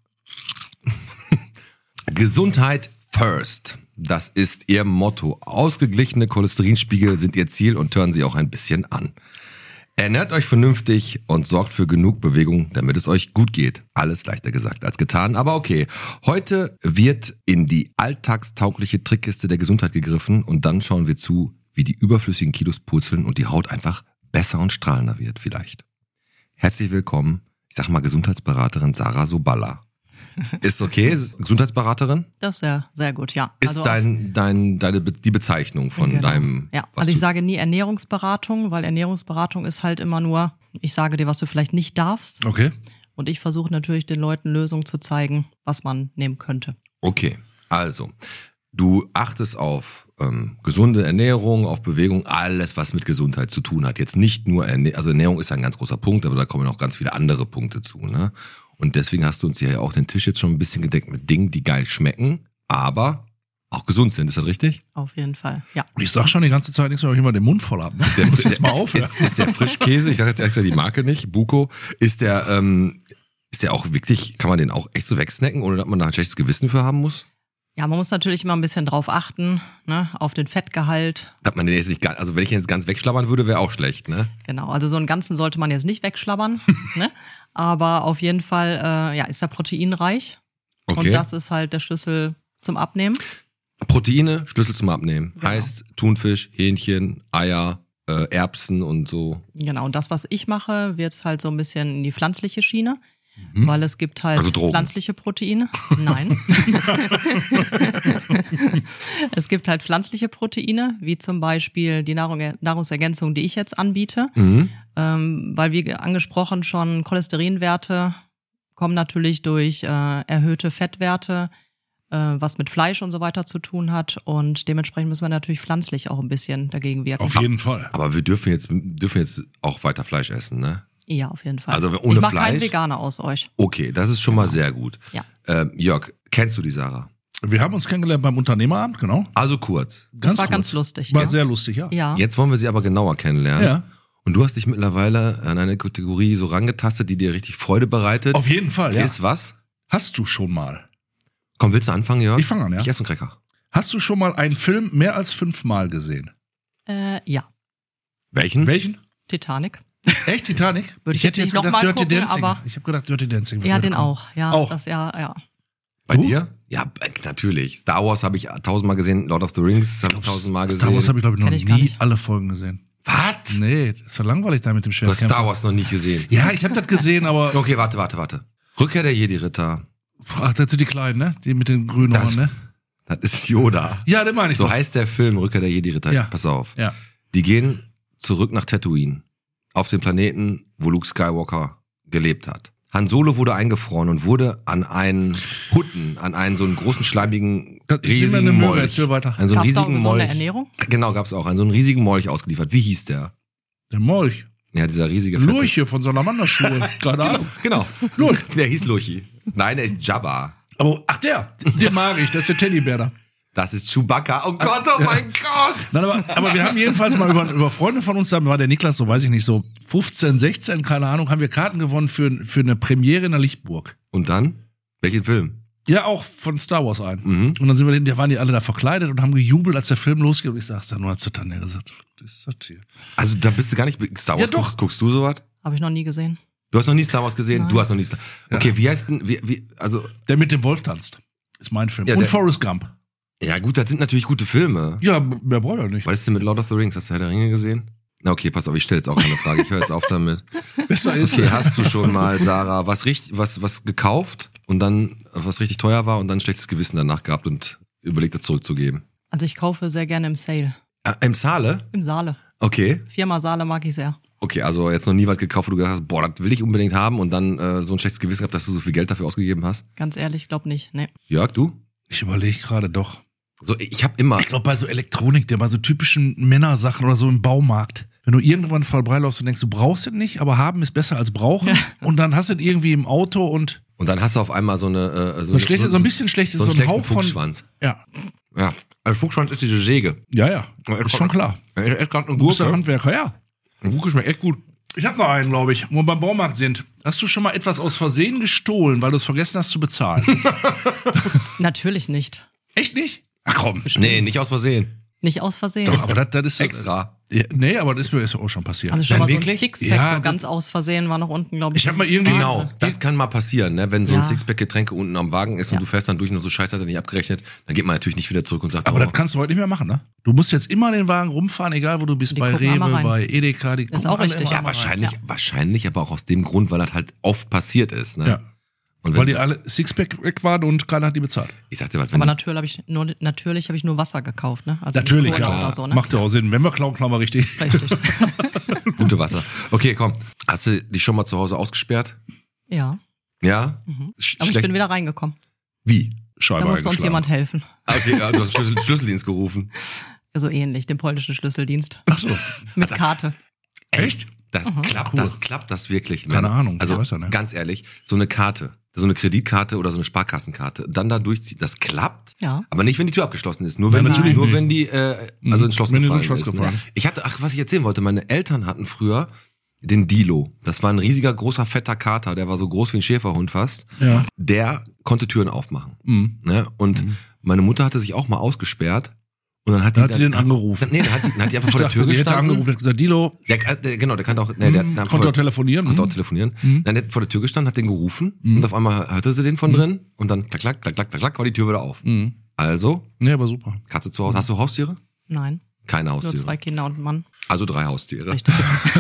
Gesundheit first. Das ist Ihr Motto. Ausgeglichene Cholesterinspiegel sind Ihr Ziel und hören Sie auch ein bisschen an. Ernährt euch vernünftig und sorgt für genug Bewegung, damit es euch gut geht. Alles leichter gesagt als getan, aber okay. Heute wird in die alltagstaugliche Trickkiste der Gesundheit gegriffen und dann schauen wir zu, wie die überflüssigen Kilos purzeln und die Haut einfach besser und strahlender wird vielleicht. Herzlich willkommen, ich sag mal Gesundheitsberaterin Sarah Soballa. Ist okay, Gesundheitsberaterin? Das ist sehr, sehr gut, ja. Ist die Bezeichnung von Genau. deinem... Ja, was also ich du- sage nie Ernährungsberatung, weil Ernährungsberatung ist halt immer nur, ich sage dir, was du vielleicht nicht darfst. Okay. Und ich versuche natürlich den Leuten Lösungen zu zeigen, was man nehmen könnte. Okay, also, du achtest auf gesunde Ernährung, auf Bewegung, alles, was mit Gesundheit zu tun hat. Jetzt nicht nur also Ernährung ist ein ganz großer Punkt, aber da kommen noch ganz viele andere Punkte zu, ne? Und deswegen hast du uns hier ja auch den Tisch jetzt schon ein bisschen gedeckt mit Dingen, die geil schmecken, aber auch gesund sind. Ist das richtig? Auf jeden Fall, ja. Ich sag schon die ganze Zeit nichts, weil ich immer den Mund voll hab. Ne? Der muss jetzt mal auf. Ist der Frischkäse, ich sage jetzt extra die Marke nicht, Buko, ist der auch wirklich, kann man den auch echt so wegsnacken, ohne dass man da ein schlechtes Gewissen für haben muss? Ja, man muss natürlich immer ein bisschen drauf achten, ne, auf den Fettgehalt. Hat man den jetzt nicht, also wenn ich den jetzt ganz wegschlabbern würde, wäre auch schlecht, ne? Genau, also so einen ganzen sollte man jetzt nicht wegschlabbern, ne? Aber auf jeden Fall, ja, ist er proteinreich. Okay. Und das ist halt der Schlüssel zum Abnehmen. Proteine, Schlüssel zum Abnehmen. Genau. Heißt Thunfisch, Hähnchen, Eier, Erbsen und so. Genau, und das, was ich mache, wird halt so ein bisschen in die pflanzliche Schiene, weil es gibt halt Also Drogen. pflanzliche Proteine. Nein. Es gibt halt pflanzliche Proteine, wie zum Beispiel die Nahrungsergänzung, die ich jetzt anbiete. Weil wie angesprochen schon, Cholesterinwerte kommen natürlich durch erhöhte Fettwerte, was mit Fleisch und so weiter zu tun hat. Und dementsprechend müssen wir natürlich pflanzlich auch ein bisschen dagegen wirken. Auf jeden Fall. Aber wir dürfen jetzt auch weiter Fleisch essen, ne? Ja, auf jeden Fall. Also ohne ich mache keinen Fleisch? Veganer aus euch. Okay, das ist schon mal sehr gut. Ja. Jörg, kennst du die Sarah? Wir haben uns kennengelernt beim Unternehmerabend, genau. Also kurz. Das war kurz. ganz lustig. War Ja. sehr lustig, ja. Ja. Jetzt wollen wir sie aber genauer kennenlernen. Ja. Und du hast dich mittlerweile an eine Kategorie so rangetastet, die dir richtig Freude bereitet. Auf jeden Fall, ja. Ist was? Hast du schon mal? Komm, willst du anfangen, Jörg? Ich fange an, ja. Ich esse einen Cracker. Hast du schon mal einen Film mehr als 5 Mal gesehen? Ja. Welchen? Welchen? Titanic. Echt, Titanic? Würde ich hätte jetzt jetzt nicht gedacht noch mal Dirty gucken, Dancing. aber- Ich habe gedacht Dirty Dancing. Ja, würde den kommen. auch. Ja, Auch. Das, ja. Bei Du? dir? Ja, natürlich. Star Wars habe ich 1000-mal gesehen. Lord of the Rings habe ich 1000-mal gesehen. Star Wars habe ich, glaube ich, noch Kenn ich gar nie nicht. alle Folgen gesehen. Was? Nee, das ist so langweilig da mit dem Du hast Schwertkämpfer. Star Wars noch nicht gesehen. Ja, ich habe das gesehen, aber... Okay, warte. Rückkehr der Jedi-Ritter. Ach, das sind die Kleinen, ne? Die mit den grünen Das- Ohren, ne? Das ist Yoda. Ja, den meine ich So doch. heißt der Film Rückkehr der Jedi-Ritter. Ja. Pass auf. Ja. Die gehen zurück nach Tatooine. Auf den Planeten, wo Luke Skywalker gelebt hat. Han Solo wurde eingefroren und wurde an einen Hutten, an einen so einen großen, schleimigen, Ich bin mir riesigen eine Möhre, Molch. erzähl weiter. An so einen Gab's da auch riesigen gesunde Molch. Ernährung? Genau, gab's auch. An so einen riesigen Molch ausgeliefert. Wie hieß der? Der Molch. Ja, dieser riesige fette- Lurche von Salamanderschuhe. Keine Ahnung. Genau. Lurch. Der hieß Lurchi. Nein, der ist Jabba. Aber, ach den mag ich, das ist der Teddybär da. Das ist Chewbacca. Oh Gott, oh mein Gott. Nein, aber wir haben jedenfalls mal über Freunde von uns, da war der Niklas, so weiß ich nicht, so 15, 16, keine Ahnung, haben wir Karten gewonnen für eine Premiere in der Lichtburg. Und dann? Welchen Film? Ja, auch von Star Wars ein. Und dann sind wir da waren die alle da verkleidet und haben gejubelt, als der Film losgeht. Und ich sag's dann nur, hat zur Tanja gesagt, was ist das hier? Also da bist du gar nicht... Star Wars Ja, doch. guckst du sowas? Habe ich noch nie gesehen. Du hast noch nie Star Wars gesehen? Nein. Du hast noch nie Star Okay, wie heißt denn... Also... Der mit dem Wolf tanzt. Ist mein Film. Ja, und der- Forrest Gump. Ja gut, das sind natürlich gute Filme. Ja, mehr braucht er nicht. Was ist denn mit Lord of the Rings? Hast du Herr der Ringe gesehen? Na okay, pass auf, ich stelle jetzt auch eine Frage. Ich höre jetzt auf damit. Besser ist. Okay, hast du schon mal, Sarah, was gekauft und dann, was richtig teuer war und dann ein schlechtes Gewissen danach gehabt und überlegt, das zurückzugeben? Also ich kaufe sehr gerne im Sale. Im Saale? Im Saale. Okay. Firma Saale mag ich sehr. Okay, also jetzt noch nie was gekauft, wo du gedacht hast, boah, das will ich unbedingt haben und dann so ein schlechtes Gewissen gehabt, dass du so viel Geld dafür ausgegeben hast? Ganz ehrlich, glaub nicht, nee. Jörg, du? Ich überlege gerade doch. So, ich habe immer... Ich glaube, bei so Elektronik, bei so typischen Männersachen oder so im Baumarkt, wenn du irgendwann vorbeiläufst und denkst, du brauchst es nicht, aber haben ist besser als brauchen und dann hast du es irgendwie im Auto und dann hast du auf einmal so eine... so ein bisschen schlechtes, so ein Hauch von... Fuchsschwanz. Ja. Ja, ein Fuchsschwanz ist diese Säge. Ja, ist schon klar. Ist gerade eine Du bist Gurke. ein Handwerker, ja. Eine Gurke schmeckt echt gut. Ich habe noch einen, glaube ich, wo wir beim Baumarkt sind. Hast du schon mal etwas aus Versehen gestohlen, weil du es vergessen hast zu bezahlen? Natürlich nicht. Echt nicht? Ach komm. Nee, nicht aus Versehen. Nicht aus Versehen. Doch, aber das ist... Extra. Ja, nee, aber das ist mir auch schon passiert. Also schon Nein, mal so ein wirklich? Sixpack, Ja, so ganz aus Versehen war noch unten, glaube ich. Ich habe mal irgendwie... Genau, das kann mal passieren, ne? Wenn so ein Ja. Sixpack Getränke unten am Wagen ist und du fährst dann durch und so scheiße hat er nicht abgerechnet, dann geht man natürlich nicht wieder zurück und sagt, Aber das kannst du heute nicht mehr machen, ne? Du musst jetzt immer den Wagen rumfahren, egal wo du bist, Die bei gucken einmal Rewe, rein. bei Edeka. Die Ist gucken auch alle richtig. immer Ja, einmal rein. wahrscheinlich, aber auch aus dem Grund, weil das halt oft passiert ist, ne? Ja. Und Weil wenn, die alle Sixpack weg waren und keiner hat die bezahlt. ich sagte, was, wenn Aber die- natürlich habe ich nur Wasser gekauft, ne? Also Natürlich, nicht Cola ja. oder so, ne? Macht ja auch Sinn. Wenn wir klauen, klauen wir richtig. Richtig. gute Wasser. Okay, komm. Hast du dich schon mal zu Hause ausgesperrt? Ja. Ja? Aber ich bin wieder reingekommen. Wie? Da Scheibe musste uns eingeschlagen. jemand helfen. Okay, ja, du hast Schlüsseldienst gerufen. So ähnlich, den polnischen Schlüsseldienst. Ach so. Mit Karte. Echt? Das klappt das wirklich. Ne? Keine Ahnung, Also ich weiß ja nicht. ganz ehrlich, so eine Karte, so eine Kreditkarte oder so eine Sparkassenkarte, dann da durchziehen, das klappt. Ja. Aber nicht, wenn die Tür abgeschlossen ist. Nur wenn, natürlich nur nicht. wenn die also ins Schloss Wenn die gefallen ins Schloss ist. Ne? gefallen. Ich hatte, was ich erzählen wollte, meine Eltern hatten früher den Dilo. Das war ein riesiger, großer, fetter Kater, der war so groß wie ein Schäferhund fast. Ja. Der konnte Türen aufmachen. Mhm. Ne? Und meine Mutter hatte sich auch mal ausgesperrt. Und dann hat Dann hat die den angerufen. Nee, dann hat die einfach vor der Ich Tür dachte, die hätte gestanden. angerufen und gesagt, Dilo, Genau, der kann auch, der konnte auch telefonieren. Konnte auch telefonieren. Dann hat vor der Tür gestanden, hat den gerufen und auf einmal hörte sie den von drin und dann klack, klack, klack, klack, klack, klack, war die Tür wieder auf. Also, Nee, aber super. Katze zu Hause. Hast du Haustiere? Nein. Keine Nur Haustiere. 2 Kinder und ein Mann. Also 3 Haustiere. Richtig.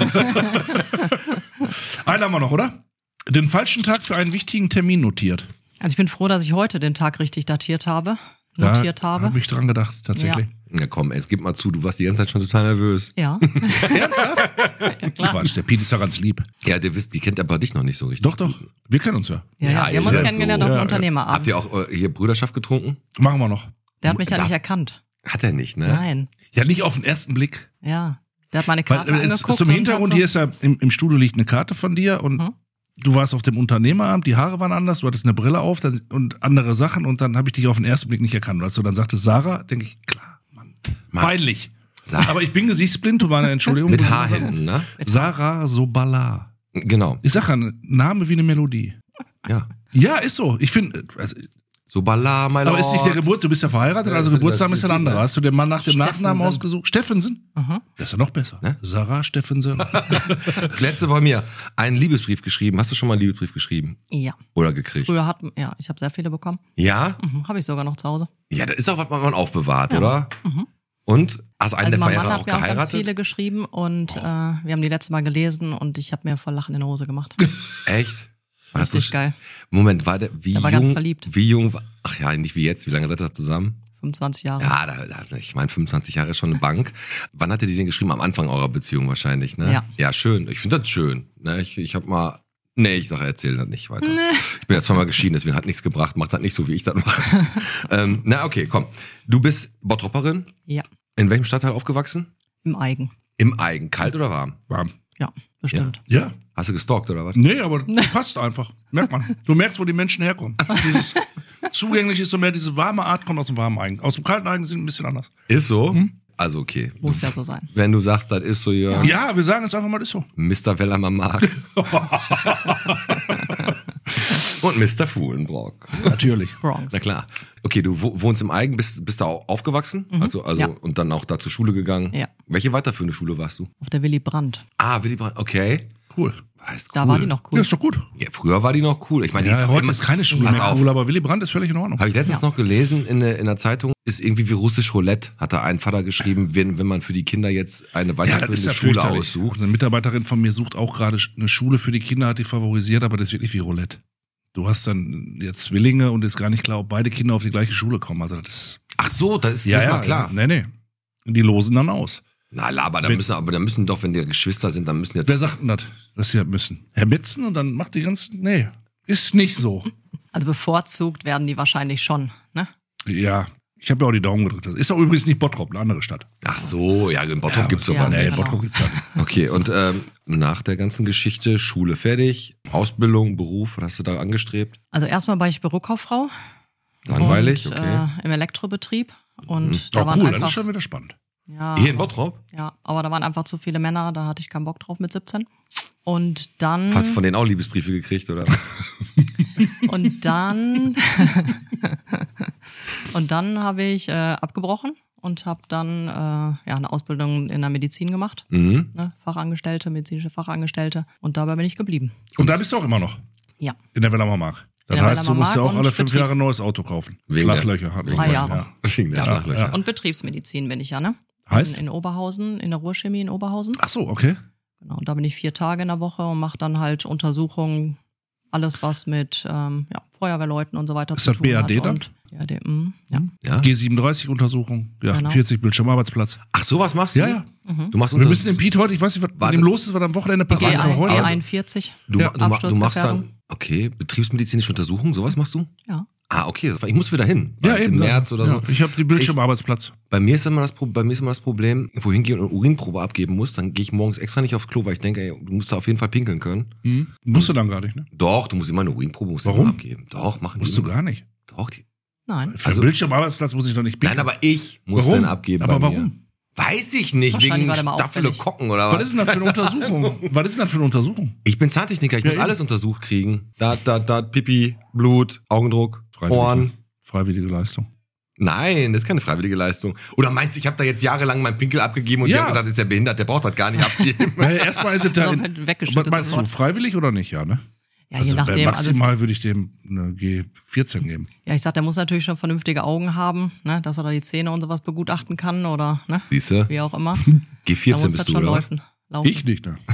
Einen haben wir noch, oder? Den falschen Tag für einen wichtigen Termin notiert. Also ich bin froh, dass ich heute den Tag richtig datiert habe. Notiert habe. Habe ich dran gedacht, tatsächlich. Ja komm, ey, gib mal zu, du warst die ganze Zeit schon total nervös. Ja. Ernsthaft? Quatsch, der Piet ist ja ganz lieb. Ja, die kennt aber dich noch nicht so richtig. Doch, doch. Wir kennen uns ja. Ja, wir haben uns ihr seid kennengelernt so. auf dem Ja, Unternehmerabend. Habt ihr auch hier Brüderschaft getrunken? Machen wir noch. Der hat mich ja Da- nicht erkannt. Hat er nicht, ne? Nein. Ja, nicht auf den ersten Blick. Ja. Der hat meine Weil, Karte angeguckt. zum und Hintergrund, hat so, hier ist ja im Studio liegt eine Karte von dir und du warst auf dem Unternehmeramt, die Haare waren anders, du hattest eine Brille auf und andere Sachen und dann habe ich dich auf den ersten Blick nicht erkannt. Und als du dann sagtest Sarah, denke ich, klar, Mann. Peinlich. Sarah. Aber ich bin gesichtsblind, du war eine Entschuldigung. Mit Haar hinten, ne? Sarah Sobala. Genau. Ich sag ja, ein Name wie eine Melodie. Ja. Ja, ist so. Ich finde, also, So Balla, my aber ist nicht der Lord. Du bist ja verheiratet, also das ist Geburtsname ist ein anderer. Hast du den Mann nach dem Nachnamen Steffensen. ausgesucht? Steffensen? Das ist ja noch besser. Ne? Sarah Steffensen. Das letzte von mir. Einen Liebesbrief geschrieben. Hast du schon mal einen Liebesbrief geschrieben? Ja. Oder gekriegt? Früher ich habe sehr viele bekommen. Ja? Habe ich sogar noch zu Hause. Ja, das ist auch, was man aufbewahrt, oder? Und? Hast du einen Also der mein Verehrer Mann auch hat mir auch ganz geheiratet? viele geschrieben und wir haben die letzte Mal gelesen und ich habe mir vor Lachen in die Hose gemacht. Echt? War das Richtig geil. Moment, war der, wie Der war jung? ganz verliebt. Wie jung war, ach ja, nicht wie jetzt. Wie lange seid ihr da zusammen? 25 Jahre. Ja, ich meine, 25 Jahre ist schon eine Bank. Wann hat ihr die denn geschrieben? Am Anfang eurer Beziehung wahrscheinlich, ne? Ja. Ja, schön. Ich finde das schön. Ne? Ich habe mal, ich sage, erzähl das nicht weiter. Ich bin ja zweimal geschieden, deswegen hat nichts gebracht. Macht das nicht so, wie ich das mache. Na, okay, komm. Du bist Bottropperin. Ja. In welchem Stadtteil aufgewachsen? Im Eigen. Im Eigen. Kalt oder warm? Warm. Ja, bestimmt. Ja. Hast du gestalkt oder was? Nee, aber passt einfach. Merkt man. Du merkst, wo die Menschen herkommen. Dieses zugänglich ist so mehr, diese warme Art kommt aus dem warmen Eigen. Aus dem kalten Eigen sind ein bisschen anders. Ist so? Also okay. Muss ja so sein. Wenn du sagst, das ist so, ja. Ja, wir sagen es einfach mal, das ist so. Mr. Wellermann mag. Und Mr. Fuhlenbrock. Natürlich. Bronx. Na klar. Okay, du wohnst im Eigen, bist da aufgewachsen? Also Ja. und dann auch da zur Schule gegangen? Ja. Welche weiterführende Schule warst du? Auf der Willy Brandt. Ah, Willy Brandt, okay. Cool. Heißt Da cool. war die noch cool. Ja, ist doch gut. Ja, früher war die noch cool. Ich meine, die Ja, ist auch heute immer, ist keine Schule Pass mehr auf. cool, aber Willy Brandt ist völlig in Ordnung. Habe ich letztens Ja. noch gelesen in der Zeitung, ist irgendwie wie russisch Roulette, hat da ein Vater geschrieben, wenn man für die Kinder jetzt eine Ja, das weiterführende ist ja Schule fürchterlich. aussucht. Also eine Mitarbeiterin von mir sucht auch gerade eine Schule für die Kinder, hat die favorisiert, aber das ist wirklich wie Roulette. Du hast dann jetzt Zwillinge und ist gar nicht klar, ob beide Kinder auf die gleiche Schule kommen. Also das ist Ach so, das ist nicht mal klar. Nee. Die losen dann aus. Na, aber da müssen doch, wenn die Geschwister sind, dann müssen ja... Wer sagt denn das, dass sie das müssen? Herr Metzen und dann macht die ganzen... Nee, ist nicht so. Also bevorzugt werden die wahrscheinlich schon, ne? Ja, ich habe ja auch die Daumen gedrückt. Das ist auch übrigens nicht Bottrop, eine andere Stadt. Ach so, ja, in Bottrop gibt's doch ja, nicht. Nee, genau. Bottrop gibt's ja nicht. Okay, und nach der ganzen Geschichte, Schule fertig, Ausbildung, Beruf, was hast du da angestrebt? Also erstmal war ich Bürokauffrau. Langweilig, und, okay. Im Elektrobetrieb. Und Oh, da waren cool, das einfach, ist schon wieder spannend. ja, Hier in Bottrop? ja, aber da waren einfach zu viele Männer, da hatte ich keinen Bock drauf mit 17. Und dann... Hast du von denen auch Liebesbriefe gekriegt, oder? Und dann habe ich abgebrochen und habe dann eine Ausbildung in der Medizin gemacht, ne, Fachangestellte, medizinische Fachangestellte, und dabei bin ich geblieben. Und da bist du auch immer noch, Ja. in der Wellermer Mark. Das In der heißt, du musst ja Wellermer auch Mark alle 5 Jahre und ein neues Auto kaufen. Wegen der- Flachlöcher. wegen 3 Jahre. Ja. Wegen der Schlachlöcher. Ja. Und Betriebsmedizin bin ich ja, ne? Heißt? In Oberhausen, in der Ruhrchemie in Oberhausen. Ach so, okay. Genau, und da bin ich 4 Tage in der Woche und mache dann halt Untersuchungen, alles was mit Feuerwehrleuten und so weiter Ist zu das tun hat. BAD dann? Und BAD, ja. Ja? G37-Untersuchung, ja, Genau. 40 Bildschirmarbeitsplatz. Ach, sowas machst du? Ja, ja. Du machst Wir müssen den Piet heute, ich weiß nicht, was Warte. mit ihm los ist, was am Wochenende passiert ist. aber heute. G41. Du machst dann, Absturzgefährdung. okay, betriebsmedizinische Untersuchung, sowas machst du? Ja. Ah, okay, ich muss wieder hin. Ja, Bald eben. Im März oder so. Ja, ich habe den Bildschirmarbeitsplatz. Bei mir ist immer das Problem, wohin gehen und eine Urinprobe abgeben muss, dann gehe ich morgens extra nicht aufs Klo, weil ich denke, ey, du musst da auf jeden Fall pinkeln können. Musst du dann gar nicht, ne? Doch, du musst immer eine Urinprobe Warum? immer abgeben. Doch, machen Musst die du immer. gar nicht. Doch, Nein. Für den Bildschirmarbeitsplatz muss ich doch nicht Nein, pinkeln. aber ich muss Warum? den abgeben Aber bei mir. warum? Weiß ich nicht, Wahrscheinlich wegen war der mal Staphylokokken oder Was was? ist denn das für eine Untersuchung? Was ist denn das für eine Untersuchung? Ich bin Zahntechniker, ich muss eben. alles untersucht kriegen. Pipi, Blut, Augendruck, Freiwillige. Ohren. Freiwillige Leistung. Nein, das ist keine freiwillige Leistung. Oder meinst du, ich habe da jetzt jahrelang meinen Pinkel abgegeben und die Ja. haben gesagt, ist ja behindert, der braucht das gar nicht abgeben. Naja, erstmal ist es da. Also, wenn weggeschüttet Was meinst du, sofort. freiwillig oder nicht? Ja, ne? Ja, Also je nachdem. maximal würde ich dem eine G14 geben. Ja, ich sag, der muss natürlich schon vernünftige Augen haben, ne, dass er da die Zähne und sowas begutachten kann oder ne, Siehst du? wie auch immer. Da G14 muss bist das du, schon oder? laufen. Ich nicht, ne?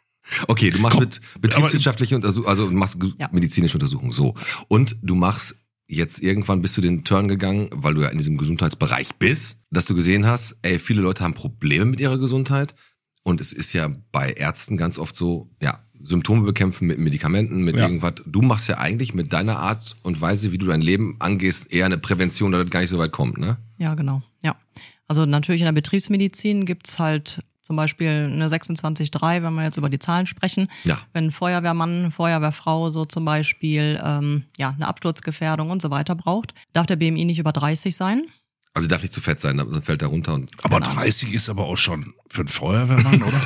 Okay, du machst Komm, mit betriebswirtschaftliche Untersuchungen, also du machst Ja. medizinische Untersuchungen, so. Und du machst jetzt irgendwann bist du den Turn gegangen, weil du ja in diesem Gesundheitsbereich bist, dass du gesehen hast, ey, viele Leute haben Probleme mit ihrer Gesundheit. Und es ist ja bei Ärzten ganz oft so, ja, Symptome bekämpfen mit Medikamenten, mit irgendwas. Du machst ja eigentlich mit deiner Art und Weise, wie du dein Leben angehst, eher eine Prävention, dass das gar nicht so weit kommt, ne? Ja, genau. Ja. Also natürlich in der Betriebsmedizin gibt's halt zum Beispiel eine 26.3, wenn wir jetzt über die Zahlen sprechen. Ja. Wenn ein Feuerwehrmann, Feuerwehrfrau so zum Beispiel eine Absturzgefährdung und so weiter braucht, darf der BMI nicht über 30 sein. Also darf nicht zu fett sein, dann fällt er runter. Und Aber Genau. 30 ist aber auch schon für einen Feuerwehrmann, oder?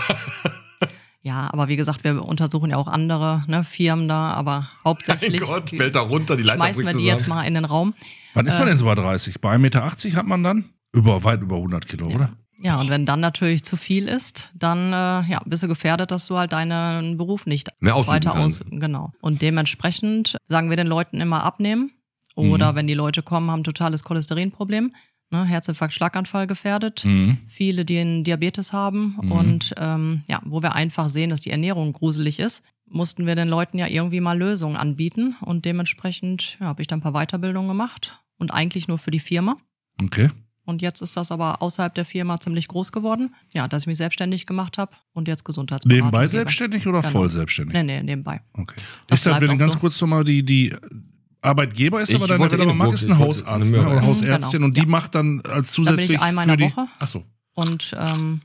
Ja, aber wie gesagt, wir untersuchen ja auch andere Firmen da, aber hauptsächlich fällt da runter, die Leiter schmeißen wir die jetzt mal in den Raum. Wann ist man denn so bei 30? Bei 1,80 Meter hat man dann? Weit über 100 Kilo, oder? Ja, und wenn dann natürlich zu viel ist, dann bist du gefährdet, dass du halt deinen Beruf nicht Mehr ausüben weiter kannst. Genau. Und dementsprechend sagen wir den Leuten immer abnehmen. Oder wenn die Leute kommen, haben ein totales Cholesterinproblem, ne, Herzinfarkt, Schlaganfall gefährdet. Viele, die einen Diabetes haben und wo wir einfach sehen, dass die Ernährung gruselig ist, mussten wir den Leuten ja irgendwie mal Lösungen anbieten. Und dementsprechend habe ich dann ein paar Weiterbildungen gemacht und eigentlich nur für die Firma. Okay. Und jetzt ist das aber außerhalb der Firma ziemlich groß geworden. Ja, dass ich mich selbstständig gemacht habe und jetzt Gesundheitsberatung Nebenbei gebe. selbstständig oder Genau. voll selbstständig? Nee, nebenbei. Okay. Das Ist das, bleibt wenn auch ganz so. kurz nochmal die Arbeitgeber ist, Ich aber dann wollte der eh eine Markt ist ein Gurke, ich wollte Hausarzt, eine ne? Möhre Oder essen. Hausärztin Genau. und die macht dann als zusätzlich Da bin ich einmal in der für die. Woche. Ach so. Und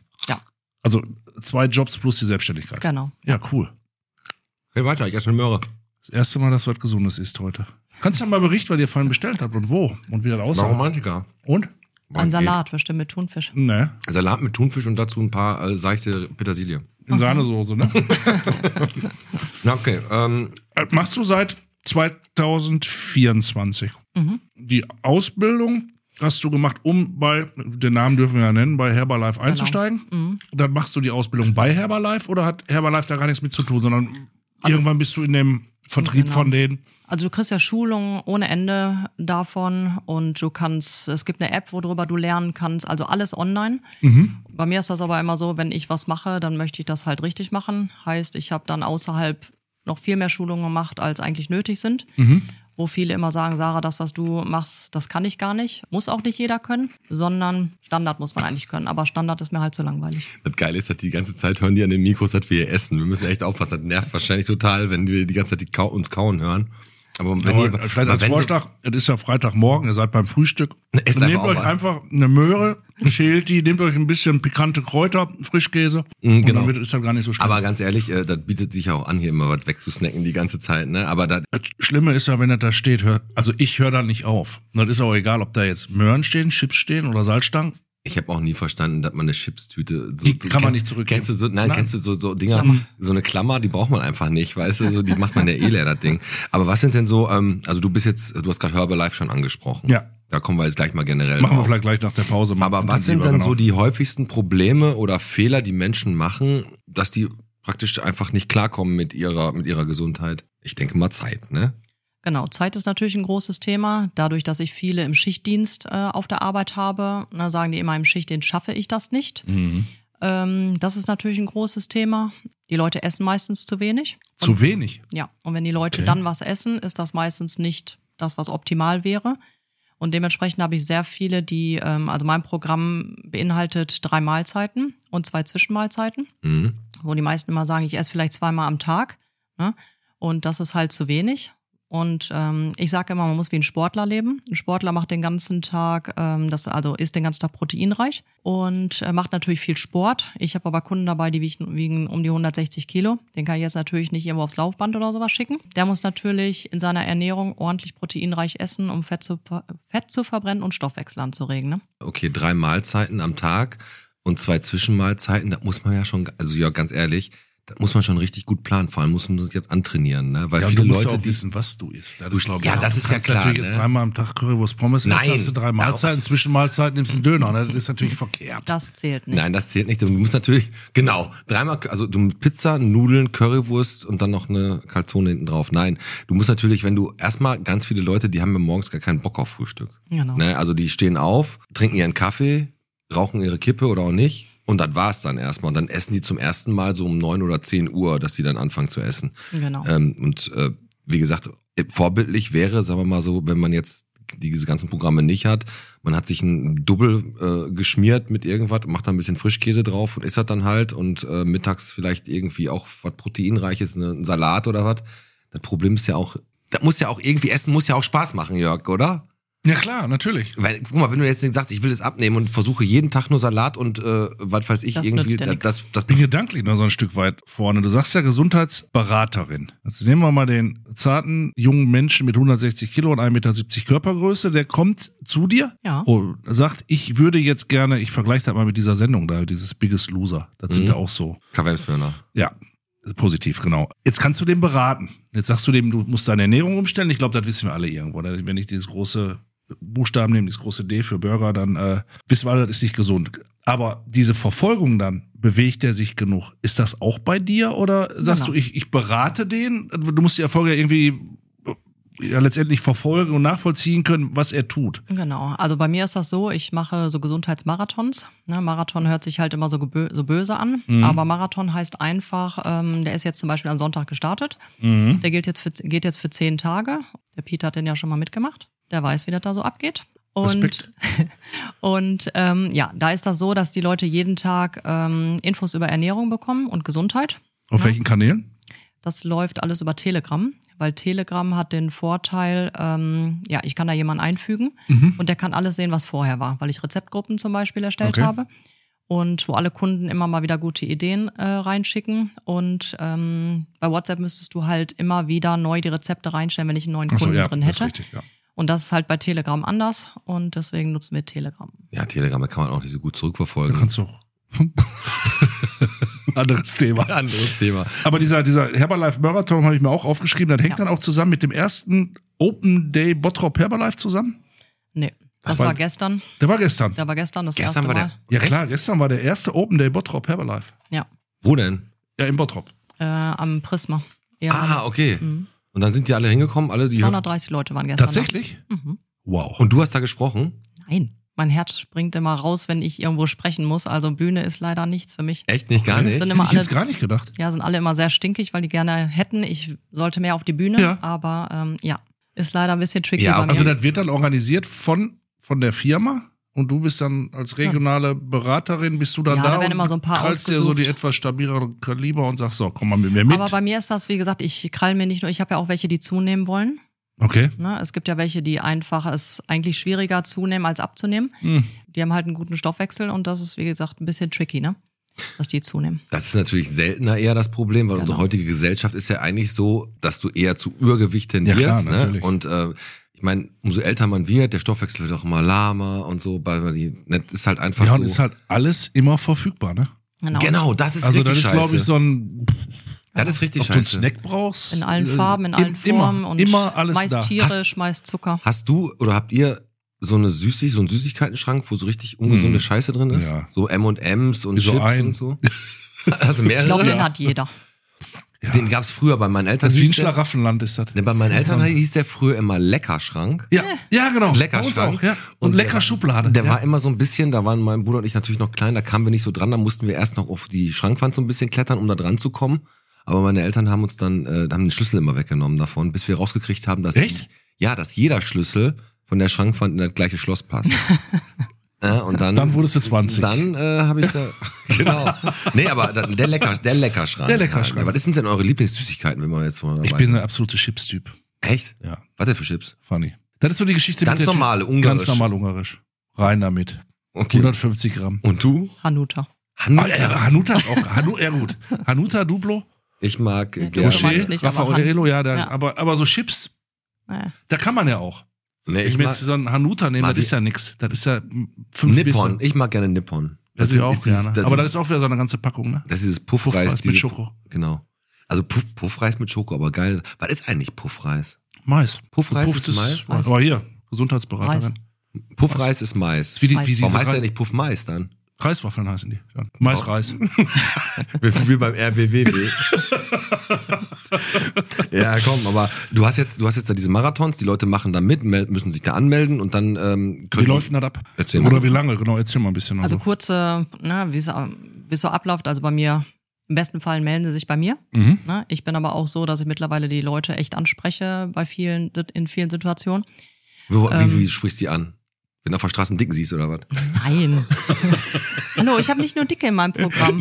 Also 2 Jobs plus die Selbstständigkeit. genau. Ja, cool. Hey, weiter, ich esse eine Möhre. Das erste Mal, dass was Gesundes ist heute. Kannst du ja mal berichten, was ihr vorhin bestellt habt und wo und wie das aussah? Romantiker. Und? Ein Salat bestimmt mit Thunfisch. Ne, Salat mit Thunfisch und dazu ein paar seichte Petersilie. in Sahnesoße, ne? Na, okay. Machst du seit 2024. Die Ausbildung hast du gemacht, um den Namen dürfen wir ja nennen, bei Herbalife einzusteigen. Dann machst du die Ausbildung bei Herbalife oder hat Herbalife da gar nichts mit zu tun, sondern irgendwann bist du in dem Vertrieb Genau. von denen. Also du kriegst ja Schulungen ohne Ende davon und es gibt eine App, worüber du lernen kannst, also alles online. Bei mir ist das aber immer so, wenn ich was mache, dann möchte ich das halt richtig machen. Heißt, ich habe dann außerhalb noch viel mehr Schulungen gemacht, als eigentlich nötig sind. wo viele immer sagen, Sarah, das, was du machst, das kann ich gar nicht. Muss auch nicht jeder können, sondern Standard muss man eigentlich können. Aber Standard ist mir halt zu langweilig. Das Geile ist, dass die ganze Zeit hören die an den Mikros, dass wir hier essen. Wir müssen echt aufpassen. Das nervt wahrscheinlich total, wenn wir die ganze Zeit uns kauen hören. Aber vielleicht als Vorschlag, es ist ja Freitagmorgen, ihr seid beim Frühstück. Nehmt euch einfach eine Möhre, schält die, nehmt euch ein bisschen pikante Kräuter, Frischkäse. Genau. Und dann ist das gar nicht so schlimm. Aber ganz ehrlich, das bietet sich auch an, hier immer was wegzusnacken die ganze Zeit, ne? Aber das Schlimme ist ja, wenn das da steht, ich höre da nicht auf. Das ist auch egal, ob da jetzt Möhren stehen, Chips stehen oder Salzstangen. Ich habe auch nie verstanden, dass man eine Chipstüte die kann man nicht zurückgeben. Kennst du so Dinger, so eine Klammer, die braucht man einfach nicht, weißt du, so, die macht man ja leer, das Ding. Aber was sind denn so, also du hast gerade Herbalife schon angesprochen. Ja. Da kommen wir jetzt gleich mal generell Machen drauf. wir vielleicht gleich nach der Pause. Aber was sind denn so die häufigsten Probleme oder Fehler, die Menschen machen, dass die praktisch einfach nicht klarkommen mit ihrer Gesundheit? Ich denke mal Zeit, ne? Genau, Zeit ist natürlich ein großes Thema. Dadurch, dass ich viele im Schichtdienst auf der Arbeit habe, sagen die immer, im Schichtdienst schaffe ich das nicht. Das ist natürlich ein großes Thema. Die Leute essen meistens zu wenig. Zu wenig? Ja, und wenn die Leute dann was essen, ist das meistens nicht das, was optimal wäre. Und dementsprechend habe ich sehr viele, die, also mein Programm beinhaltet 3 Mahlzeiten und 2 Zwischenmahlzeiten, wo die meisten immer sagen, ich esse vielleicht 2-mal am Tag, ne? Und das ist halt zu wenig. Und ich sage immer, man muss wie ein Sportler leben. Ein Sportler macht den ganzen Tag, isst den ganzen Tag proteinreich und macht natürlich viel Sport. Ich habe aber Kunden dabei, die wiegen um die 160 Kilo. Den kann ich jetzt natürlich nicht irgendwo aufs Laufband oder sowas schicken. Der muss natürlich in seiner Ernährung ordentlich proteinreich essen, um Fett zu verbrennen und Stoffwechsel anzuregen. Ne? Okay, 3 Mahlzeiten am Tag und 2 Zwischenmahlzeiten, da muss man ja schon, also ja, ganz ehrlich, da muss man schon richtig gut planen, vor allem muss man sich jetzt antrainieren, ne? Weil viele du musst Leute auch wissen, was du isst. Das ist ja klar. Natürlich jetzt 3-mal am Tag Currywurst Pommes essen, Nein. hast du 3 Mahlzeiten, Zwischenmahlzeiten nimmst du einen Döner, ne? Das ist natürlich verkehrt. Das zählt nicht. Nein, das zählt nicht. Du musst natürlich, genau, 3-mal, also du Pizza, Nudeln, Currywurst und dann noch eine Calzone hinten drauf. Nein, du musst natürlich, wenn du erstmal ganz viele Leute, die haben ja morgens gar keinen Bock auf Frühstück. Genau. Ne? Also die stehen auf, trinken ihren Kaffee, rauchen ihre Kippe oder auch nicht. Und das war's dann erstmal. Und dann essen die zum ersten Mal so um 9 oder 10 Uhr, dass die dann anfangen zu essen. Genau. Wie gesagt, vorbildlich wäre, sagen wir mal so, wenn man jetzt diese ganzen Programme nicht hat, man hat sich ein Double geschmiert mit irgendwas, macht da ein bisschen Frischkäse drauf und isst das dann halt und mittags vielleicht irgendwie auch was Proteinreiches, ein Salat oder was. Das Problem ist ja auch, das muss ja auch irgendwie essen, muss ja auch Spaß machen, Jörg, oder? Ja klar, natürlich. Weil, guck mal, wenn du jetzt sagst, ich will das abnehmen und versuche jeden Tag nur Salat und was weiß ich, Das irgendwie, nützt dir nix. Ich bin gedanklich noch so ein Stück weit vorne. Du sagst ja Gesundheitsberaterin. Jetzt nehmen wir mal den zarten jungen Menschen mit 160 Kilo und 1,70 Meter Körpergröße, der kommt zu dir und sagt, ich würde jetzt gerne, ich vergleiche das mal mit dieser Sendung da, dieses Biggest Loser. Das sind ja auch so. Kavemsmörner. Ja, positiv, genau. Jetzt kannst du den beraten. Jetzt sagst du dem, du musst deine Ernährung umstellen. Ich glaube, das wissen wir alle irgendwo. Wenn ich dieses große Buchstaben nehme, dieses große D für Burger, dann wissen wir alle, das ist nicht gesund. Aber diese Verfolgung dann, bewegt er sich genug? Ist das auch bei dir oder sagst du, ich berate den? Du musst die Erfolge irgendwie letztendlich verfolgen und nachvollziehen können, was er tut. Genau, also bei mir ist das so, ich mache so Gesundheitsmarathons. Ne, Marathon hört sich halt immer so böse an, aber Marathon heißt einfach, der ist jetzt zum Beispiel am Sonntag gestartet, der geht jetzt für 10 Tage. Der Pete hat den ja schon mal mitgemacht, der weiß, wie das da so abgeht. Und da ist das so, dass die Leute jeden Tag Infos über Ernährung bekommen und Gesundheit. Auf welchen Kanälen? Das läuft alles über Telegram, weil Telegram hat den Vorteil, ich kann da jemanden einfügen und der kann alles sehen, was vorher war, weil ich Rezeptgruppen zum Beispiel erstellt habe und wo alle Kunden immer mal wieder gute Ideen reinschicken und bei WhatsApp müsstest du halt immer wieder neu die Rezepte reinstellen, wenn ich einen neuen Kunden drin hätte. Das ist richtig, ja. Und das ist halt bei Telegram anders und deswegen nutzen wir Telegram. Ja, Telegram, da kann man auch nicht so gut zurückverfolgen. Da kannst du auch. Anderes Thema. Aber dieser Herbalife Marathon habe ich mir auch aufgeschrieben, das hängt dann auch zusammen mit dem ersten Open Day Bottrop Herbalife zusammen? Nee, das war gestern. Der war gestern. Das gestern erste Mal. Ja klar, gestern war der erste Open Day Bottrop Herbalife. Ja. Wo denn? Ja, in Bottrop. Am Prisma. Okay. Und dann sind die alle hingekommen, alle die 230 Leute waren gestern. Tatsächlich? Wow. Und du hast da gesprochen? Nein. Mein Herz springt immer raus, wenn ich irgendwo sprechen muss. Also Bühne ist leider nichts für mich. Echt nicht, gar nicht? Sind immer Hätte ich jetzt gar nicht gedacht. Ja, sind alle immer sehr stinkig, weil die gerne hätten. Ich sollte mehr auf die Bühne, aber ist leider ein bisschen tricky Ja, bei mir. Also das wird dann organisiert von der Firma und du bist dann als regionale Beraterin, bist du dann da werden und immer so ein paar krallst dir so ausgesucht. die etwas stabileren Kaliber und sagst so, komm mal mit mir mit. Aber bei mir ist das, wie gesagt, ich krall mir nicht nur, ich habe ja auch welche, die zunehmen wollen. Okay. Ne? Es gibt ja welche, die einfach es eigentlich schwieriger zunehmen als abzunehmen. Die haben halt einen guten Stoffwechsel und das ist, wie gesagt, ein bisschen tricky, ne? Dass die zunehmen. Das ist natürlich seltener eher das Problem, weil unsere heutige Gesellschaft ist ja eigentlich so, dass du eher zu Übergewicht tendierst. Ja, klar, ne? natürlich. Und ich meine, umso älter man wird, der Stoffwechsel wird auch immer lahmer und so, weil das ist halt einfach Ja, so. und ist halt alles immer verfügbar, ne? Genau, das ist Also richtig das ist, scheiße. glaube ich, so ein, Das ist richtig ob du einen scheiße. Snack brauchst. In allen Farben, in allen Formen und immer alles meist da. tierisch, meist Zucker. Hast du oder habt ihr so einen Süßigkeitenschrank, wo so richtig ungesunde Scheiße drin ist? Ja. So M&M's und Wie so Chips ein. und so? Also mehrere? Ich glaube, den hat jeder. Ja. Den gab's früher bei meinen Eltern. Das ist wie ein hieß der- Schlaraffenland ist das. Ne, bei meinen Eltern hieß der früher immer Leckerschrank. Ja, ja, genau. Leckerschrank. Bei uns auch, ja. Und der lecker war- Schublade. Der ja. war immer so ein bisschen, da waren mein Bruder und ich natürlich noch klein, da kamen wir nicht so dran, da mussten wir erst noch auf die Schrankwand so ein bisschen klettern, um da dran zu kommen. Aber meine Eltern haben uns dann, haben den Schlüssel immer weggenommen davon, bis wir rausgekriegt haben, dass Echt? dass jeder Schlüssel von der Schrankwand in das gleiche Schloss passt. Ja, und dann wurdest du 20. Dann habe ich da, genau. Nee, aber der Leckerschrank. Der Leckerschrank. Ja, was sind denn eure Lieblingssüßigkeiten, wenn man jetzt mal Ich dabei bin sind? der absolute Chips-Typ. Echt? Ja, Was denn für Chips? funny. Das ist so die Geschichte Ganz mit der normal, Ganz ungarisch. normal ungarisch. Rein damit. Okay. 150 Gramm. Und du? Hanuta. Hanuta ist auch, ja gut. Hanuta, Duplo, Ich mag Ja, gerne. mag ich nicht, aber Raffaello, ja, Ja. aber so Chips, Naja. da kann man ja auch. Nee, Ich ich will mag jetzt so einen Hanuta nehmen, Mal das ist wie- ja nix. Das ist ja 5 Nippon. Bisse. Ich mag gerne Nippon. Das ist auch dieses- gerne. Aber das ist auch wieder so eine ganze Packung, ne? Das ist dieses Puffreis. Puffreis mit Schoko. Genau. Also Puffreis mit Schoko, aber geil. Was ist eigentlich Puffreis? Mais. Puffreis Gepufftes ist Mais? Mais. Aber hier, Gesundheitsberaterin. Puffreis ist Mais. Wie Mais. diese Warum heißt der nicht Puffmais dann? Reiswaffeln heißen die. Ja. Mais-Reis. Wie beim RWWW. Ja, komm, aber du hast jetzt da diese Marathons, die Leute machen da mit, müssen sich da anmelden und dann Wie können läuft denn das ab? Erzähl mal. Oder wie lange? Genau, erzähl mal ein bisschen. Also kurze, wie es so abläuft, also bei mir, im besten Fall melden sie sich bei mir. Mhm. Ne? Ich bin aber auch so, dass ich mittlerweile die Leute echt anspreche in vielen Situationen. Wie sprichst du die an? Wenn du auf der Straße einen Dicken siehst oder was? Nein. Hallo, ich habe nicht nur Dicke in meinem Programm.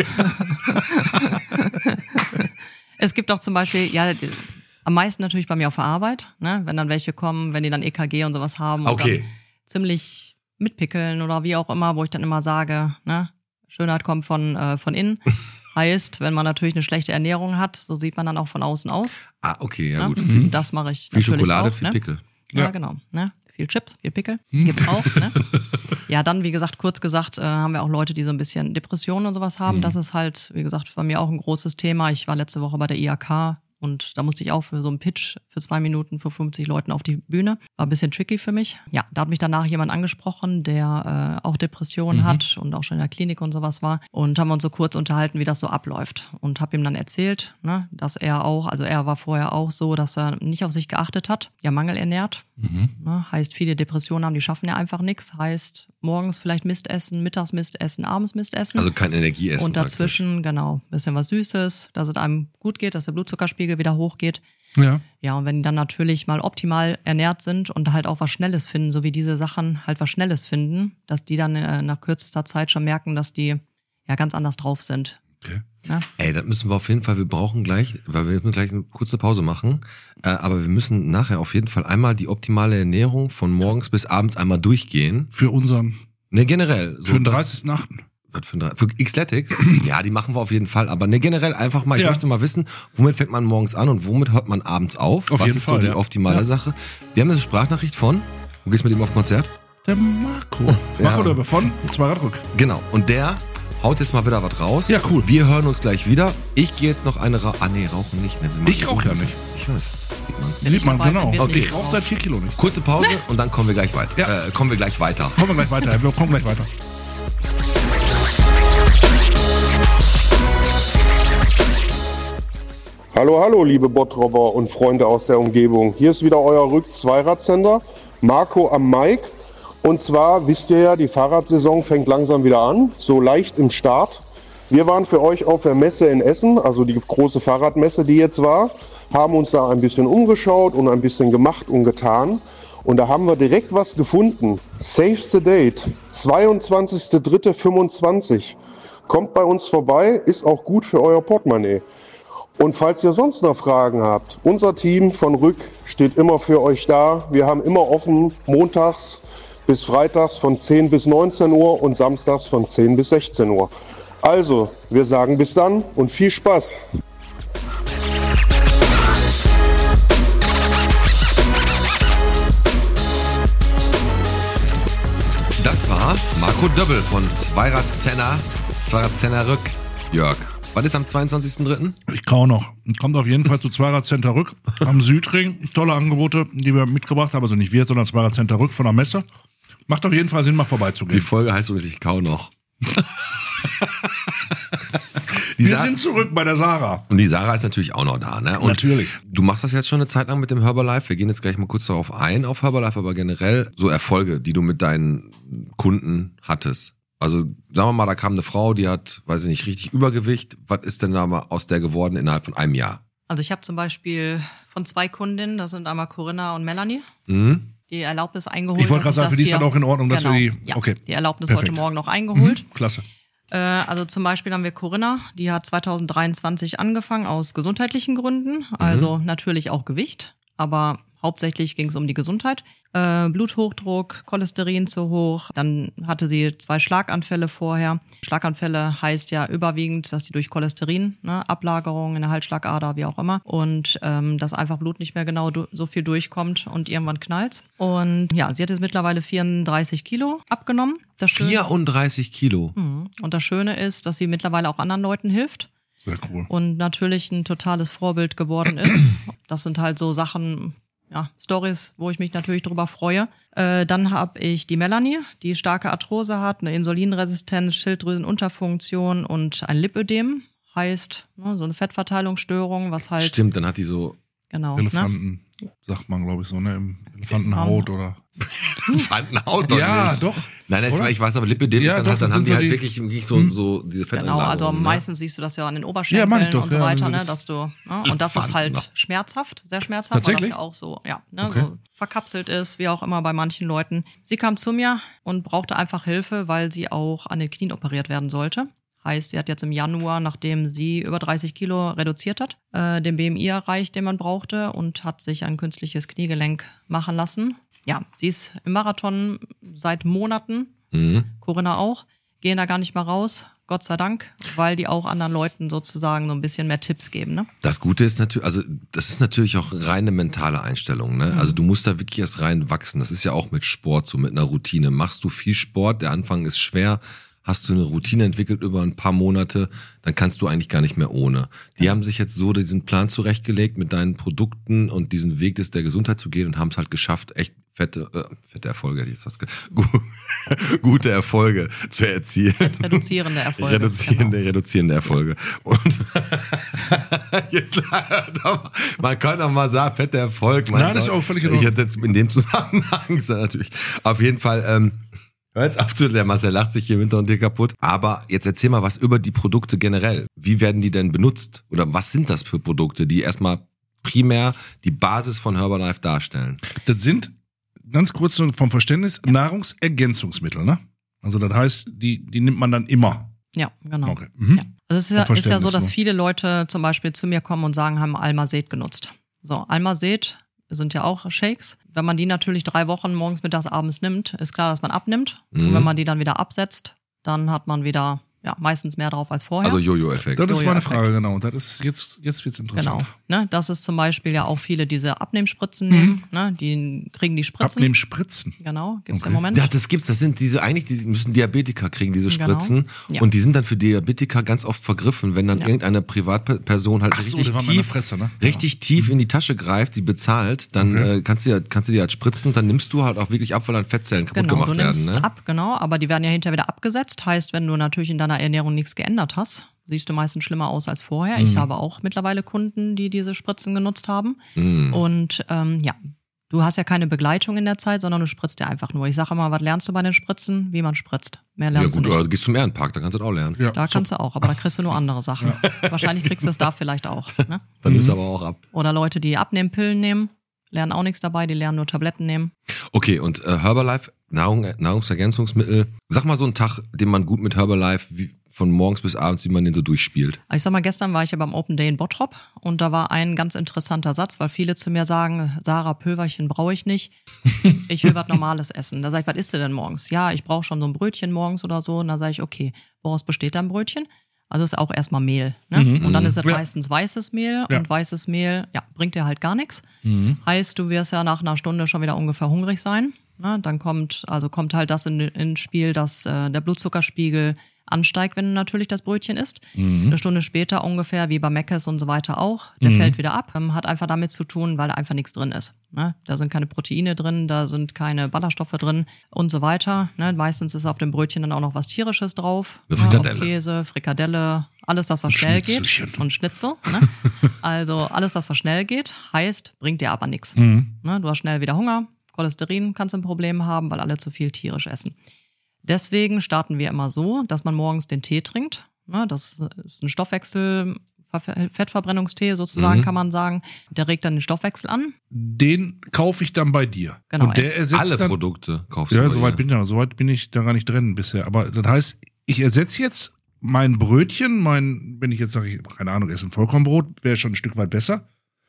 Es gibt auch zum Beispiel, ja, am meisten natürlich bei mir auf der Arbeit, ne? Wenn dann welche kommen, wenn die dann EKG und sowas haben und Okay. dann ziemlich mitpickeln oder wie auch immer, wo ich dann immer sage, ne, Schönheit kommt von innen. Heißt, wenn man natürlich eine schlechte Ernährung hat, so sieht man dann auch von außen aus. Ah, okay, ja Ne? gut. Das mache ich Viel natürlich Schokolade, auch. viel Ne? Pickel. Ja, Ja. genau. Ne? Viel Chips, viel Pickel. Gibt's auch. Ne? Ja, dann, wie gesagt, kurz gesagt, haben wir auch Leute, die so ein bisschen Depressionen und sowas haben. Das ist halt, wie gesagt, bei mir auch ein großes Thema. Ich war letzte Woche bei der IHK und da musste ich auch für so einen Pitch für 2 Minuten für 50 Leuten auf die Bühne. War ein bisschen tricky für mich. Ja, da hat mich danach jemand angesprochen, der auch Depressionen hat und auch schon in der Klinik und sowas war. Und haben uns so kurz unterhalten, wie das so abläuft. Und habe ihm dann erzählt, ne, dass er auch, also er war vorher auch so, dass er nicht auf sich geachtet hat, ja mangelernährt. Ne, heißt, viele Depressionen haben, die schaffen ja einfach nichts. Heißt, morgens vielleicht Mist essen, mittags Mist essen, abends Mist essen. Also kein Energieessen. Und dazwischen, genau, bisschen was Süßes, dass es einem gut geht, dass der Blutzuckerspiegel wieder hochgeht. Ja. Ja, und wenn die dann natürlich mal optimal ernährt sind und halt auch was Schnelles finden, so wie diese Sachen halt was Schnelles finden, dass die dann nach kürzester Zeit schon merken, dass die ja ganz anders drauf sind. Okay. Ja? Ey, das müssen wir auf jeden Fall, wir brauchen gleich, weil wir müssen gleich eine kurze Pause machen, aber wir müssen nachher auf jeden Fall einmal die optimale Ernährung von morgens bis abends einmal durchgehen. Für unseren, Ne, generell. So für den das- 30.8. Was für Xletics? Ja, die machen wir auf jeden Fall. Aber ne, generell einfach mal, ich Ja. möchte mal wissen, womit fängt man morgens an und womit hört man abends auf? Auf Was jeden ist Fall, so die ja. optimale Ja. Sache? Wir haben eine Sprachnachricht von, du gehst mit ihm auf Konzert? Der Marco. Marco der von Zweiraddruck. Genau. Und der haut jetzt mal wieder was raus. Ja, cool. Wir hören uns gleich wieder. Ich gehe jetzt noch eine rauchen nicht. Ne? Wir machen Ich rauche ja nicht. Ich weiß. Sieht man. Bin Sieht man, dabei, genau. wenn wir Okay, nicht ich rauche seit 4 Kilo nicht. Kurze Pause und dann kommen wir gleich weiter. Ja. Kommen wir gleich weiter. Kommen wir gleich weiter. Wir kommen gleich weiter. Hallo, hallo, liebe Bottroper und Freunde aus der Umgebung. Hier ist wieder euer Rück-Zweirad-Sender, Marco am Mic. Und zwar, wisst ihr ja, die Fahrradsaison fängt langsam wieder an, so leicht im Start. Wir waren für euch auf der Messe in Essen, also die große Fahrradmesse, die jetzt war. haben uns da ein bisschen umgeschaut und ein bisschen gemacht und getan. Und da haben wir direkt was gefunden. Save the date, 22.03.25. Kommt bei uns vorbei, ist auch gut für euer Portemonnaie. Und falls ihr sonst noch Fragen habt, unser Team von Rück steht immer für euch da. Wir haben immer offen, montags bis freitags von 10 bis 19 Uhr und samstags von 10 bis 16 Uhr. Also, wir sagen bis dann und viel Spaß. Das war Marco Döbbel von Zweirad-Zenner Rück. Jörg, was ist am 22.03.? Ich kau noch. Kommt auf jeden Fall zu Zweirad-Center Rück am Südring. Tolle Angebote, die wir mitgebracht haben. Also nicht wir, sondern Zweirad-Center Rück von der Messe. Macht auf jeden Fall Sinn, mal vorbeizugehen. Die Folge heißt übrigens, ich kau noch. Wir sind zurück bei der Sarah. Und die Sarah ist natürlich auch noch da, ne? Und natürlich. Du machst das jetzt schon eine Zeit lang mit dem Herbalife. Wir gehen jetzt gleich mal kurz darauf ein, auf Herbalife, aber generell so Erfolge, die du mit deinen Kunden hattest. Also sagen wir mal, da kam eine Frau, die hat, weiß ich nicht, richtig Übergewicht. Was ist denn da mal aus der geworden innerhalb von einem Jahr? Also ich habe zum Beispiel von 2 Kundinnen, das sind einmal Corinna und Melanie, die Erlaubnis eingeholt. Ich wollte gerade sagen, für die ist das auch in Ordnung, dass wir die... Ja, okay. Die Erlaubnis Perfekt. heute Morgen noch eingeholt. Klasse. Also zum Beispiel haben wir Corinna, die hat 2023 angefangen aus gesundheitlichen Gründen, also natürlich auch Gewicht, aber hauptsächlich ging es um die Gesundheit. Bluthochdruck, Cholesterin zu hoch, dann hatte sie 2 Schlaganfälle vorher. Schlaganfälle heißt ja überwiegend, dass sie durch Cholesterin, Ablagerung in der Halsschlagader, wie auch immer, und dass einfach Blut nicht mehr genau so viel durchkommt und irgendwann knallt's. Und ja, sie hat jetzt mittlerweile 34 Kilo abgenommen. 34 Kilo? Und das Schöne ist, dass sie mittlerweile auch anderen Leuten hilft. Sehr cool. Und natürlich ein totales Vorbild geworden ist. Das sind halt so Sachen, ja, Stories, wo ich mich natürlich drüber freue. Dann habe ich die Melanie, die starke Arthrose hat, eine Insulinresistenz, Schilddrüsenunterfunktion und ein Lipödem. Heißt, so eine Fettverteilungsstörung, was halt... Stimmt, dann hat die so... Genau. Elefanten, sagt man, glaube ich, so, ne? Elefantenhaut oder... Elefantenhaut doch ja, nicht. doch. Nein, jetzt, ich weiß, aber Lipödem Ja, ist dann doch, halt, dann das haben sind die so halt die- wirklich so diese Fettanlagerung. Genau, also ne? meistens siehst du das ja an den Ja, Oberschenkeln meine ich doch, und so ja, weiter, das- dass du, und das ist halt schmerzhaft, sehr schmerzhaft, weil Tatsächlich? das ja auch so, Okay. so verkapselt ist, wie auch immer bei manchen Leuten. Sie kam zu mir und brauchte einfach Hilfe, weil sie auch an den Knien operiert werden sollte. Heißt, sie hat jetzt im Januar, nachdem sie über 30 Kilo reduziert hat, den BMI erreicht, den man brauchte, und hat sich ein künstliches Kniegelenk machen lassen. Ja, sie ist im Marathon seit Monaten, Corinna auch, gehen da gar nicht mal raus, Gott sei Dank, weil die auch anderen Leuten sozusagen so ein bisschen mehr Tipps geben, ne? Das Gute ist natürlich, also das ist natürlich auch reine mentale Einstellung, ne? Also du musst da wirklich erst rein wachsen. Das ist ja auch mit Sport so, mit einer Routine. Machst du viel Sport, der Anfang ist schwer, hast du eine Routine entwickelt über ein paar Monate, dann kannst du eigentlich gar nicht mehr ohne. Die haben sich jetzt so diesen Plan zurechtgelegt, mit deinen Produkten und diesen Weg der Gesundheit zu gehen, und haben es halt geschafft, echt fette Erfolge, hätte ich jetzt gute Erfolge zu erzielen. Reduzierende Erfolge. Reduzierende Erfolge. Und jetzt, man kann doch mal sagen, fetter Erfolg. Nein, das ist auch völlig in Ordnung. Ich hätte jetzt in dem Zusammenhang gesagt, natürlich. Auf jeden Fall, hör jetzt auf zu, der Marcel lacht sich hier im Hintergrund dir kaputt. Aber jetzt erzähl mal was über die Produkte generell. Wie werden die denn benutzt? Oder was sind das für Produkte, die erstmal primär die Basis von Herbalife darstellen? Das sind, ganz kurz vom Verständnis, Nahrungsergänzungsmittel, ne? Also das heißt, die nimmt man dann immer. Ja, genau. Okay. Mhm. Ja. Also es ist ja so, dass nur. viele Leute zum Beispiel zu mir kommen und sagen, haben Almazet genutzt. So, Almazet sind ja auch Shakes. Wenn man die natürlich 3 Wochen morgens, mittags, abends nimmt, ist klar, dass man abnimmt. Und wenn man die dann wieder absetzt, dann hat man wieder meistens mehr drauf als vorher. Also Jojo-Effekt. Das ist meine Jojo-Effekt. Frage, genau. Das ist jetzt wird's interessant. Genau. Ne, das ist zum Beispiel ja auch viele diese Abnehmspritzen nehmen. Ne, die kriegen die Spritzen. Abnehmenspritzen. Genau, gibt's Okay. im Moment. Ja, das gibt's. Das sind diese, eigentlich, die müssen Diabetiker kriegen, diese Genau. Spritzen. Ja. Und die sind dann für Diabetiker ganz oft vergriffen, wenn dann irgendeine Privatperson halt Ach so, richtig das war meine tief, Fresse, ne? richtig tief in die Tasche greift, die bezahlt, dann kannst du die halt spritzen und dann nimmst du halt auch wirklich ab, weil dann Fettzellen kaputt Genau, gemacht du nimmst werden. Ne? ab, genau, aber die werden ja hinterher wieder abgesetzt. Heißt, wenn du natürlich in deiner Ernährung nichts geändert hast, siehst du meistens schlimmer aus als vorher. Ich habe auch mittlerweile Kunden, die diese Spritzen genutzt haben. Und Du hast ja keine Begleitung in der Zeit, sondern du spritzt ja einfach nur. Ich sage immer, was lernst du bei den Spritzen? Wie man spritzt. Mehr lernst du nicht. Oder du gehst zum Ehrenpark, da kannst du das auch lernen. Ja, da kannst du auch, aber da kriegst du nur andere Sachen. Wahrscheinlich kriegst du es da vielleicht auch. Ne? Dann nimmst du aber auch ab. Oder Leute, die Abnehmpillen nehmen, lernen auch nichts dabei, die lernen nur Tabletten nehmen. Okay, und Herbalife, Nahrungsergänzungsmittel. Sag mal so einen Tag, den man gut mit Herbalife von morgens bis abends, wie man den so durchspielt. Ich sag mal, gestern war ich ja beim Open Day in Bottrop und da war ein ganz interessanter Satz, weil viele zu mir sagen, Sarah, Pülverchen brauche ich nicht, ich will was Normales essen. Da sag ich, was isst du denn morgens? Ja, ich brauche schon so ein Brötchen morgens oder so. Und dann sage ich, okay, woraus besteht dein Brötchen? Also ist auch erstmal Mehl. Ne? Und dann ist es meistens weißes Mehl und weißes Mehl, bringt dir halt gar nichts. Heißt, du wirst ja nach einer Stunde schon wieder ungefähr hungrig sein. Ne? Dann kommt halt das ins Spiel, dass der Blutzuckerspiegel ansteigt, wenn du natürlich das Brötchen isst. Eine Stunde später ungefähr, wie bei Mc's und so weiter auch, der fällt wieder ab. Hat einfach damit zu tun, weil da einfach nichts drin ist. Ne? Da sind keine Proteine drin, da sind keine Ballaststoffe drin und so weiter. Ne? Meistens ist auf dem Brötchen dann auch noch was Tierisches drauf. Frikadelle. Käse, Frikadelle, alles das, was schnell geht. Und Schnitzel. Ne? Also alles das, was schnell geht, heißt, bringt dir aber nichts. Ne? Du hast schnell wieder Hunger, Cholesterin kannst du ein Problem haben, weil alle zu viel tierisch essen. Deswegen starten wir immer so, dass man morgens den Tee trinkt. Das ist ein Fettverbrennungstee sozusagen, kann man sagen. Der regt dann den Stoffwechsel an. Den kaufe ich dann bei dir. Genau. Und der ersetzt Alle dann, Produkte kaufst du ja, bei dir. soweit bin ich da gar nicht drin bisher. Aber das heißt, ich ersetze jetzt mein Brötchen, wenn ich jetzt sage, keine Ahnung, esse ein Vollkornbrot, wäre schon ein Stück weit besser.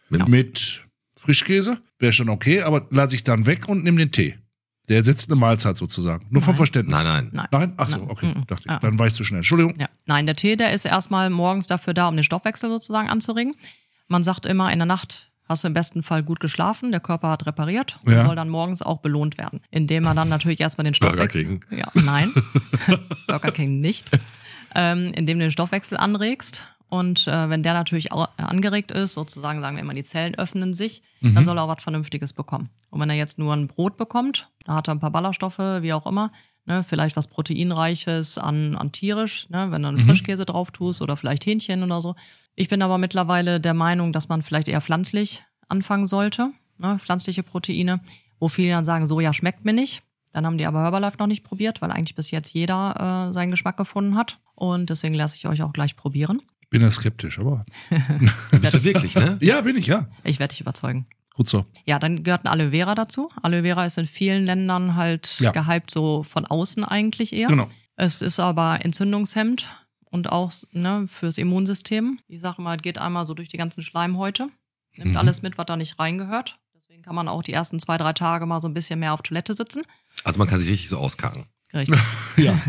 Mit Frischkäse wäre schon okay, aber lasse ich dann weg und nehme den Tee. Der ersetzt eine Mahlzeit sozusagen. Nur vom Verständnis. Nein. Nein? Achso, okay. Dachte ich. Dann weißt du schnell. Entschuldigung. Ja. Nein, der Tee, der ist erstmal morgens dafür da, um den Stoffwechsel sozusagen anzuregen. Man sagt immer, in der Nacht hast du im besten Fall gut geschlafen, der Körper hat repariert und soll dann morgens auch belohnt werden. Indem man dann natürlich erstmal den Stoffwechsel... Burger King. Ja, nein, Burger King nicht. Indem du den Stoffwechsel anregst. Und wenn der natürlich auch angeregt ist, sozusagen sagen wir immer, die Zellen öffnen sich, dann soll er auch was Vernünftiges bekommen. Und wenn er jetzt nur ein Brot bekommt, da hat er ein paar Ballaststoffe, wie auch immer, ne, vielleicht was Proteinreiches an tierisch, ne, wenn du einen Frischkäse drauf tust oder vielleicht Hähnchen oder so. Ich bin aber mittlerweile der Meinung, dass man vielleicht eher pflanzlich anfangen sollte, ne, pflanzliche Proteine, wo viele dann sagen, Soja schmeckt mir nicht. Dann haben die aber Herbalife noch nicht probiert, weil eigentlich bis jetzt jeder seinen Geschmack gefunden hat. Und deswegen lasse ich euch auch gleich probieren. Ich bin ja skeptisch, aber... Bist du wirklich, ne? Ja, bin ich, ja. Ich werde dich überzeugen. Gut so. Ja, dann gehört ein Aloe Vera dazu. Aloe Vera ist in vielen Ländern halt gehypt, so von außen eigentlich eher. Genau. Es ist aber entzündungshemmend und auch fürs Immunsystem. Ich sage mal, es geht einmal so durch die ganzen Schleimhäute, nimmt alles mit, was da nicht reingehört. Deswegen kann man auch die ersten 2-3 Tage mal so ein bisschen mehr auf Toilette sitzen. Also man kann sich richtig so auskacken. Richtig. Ja.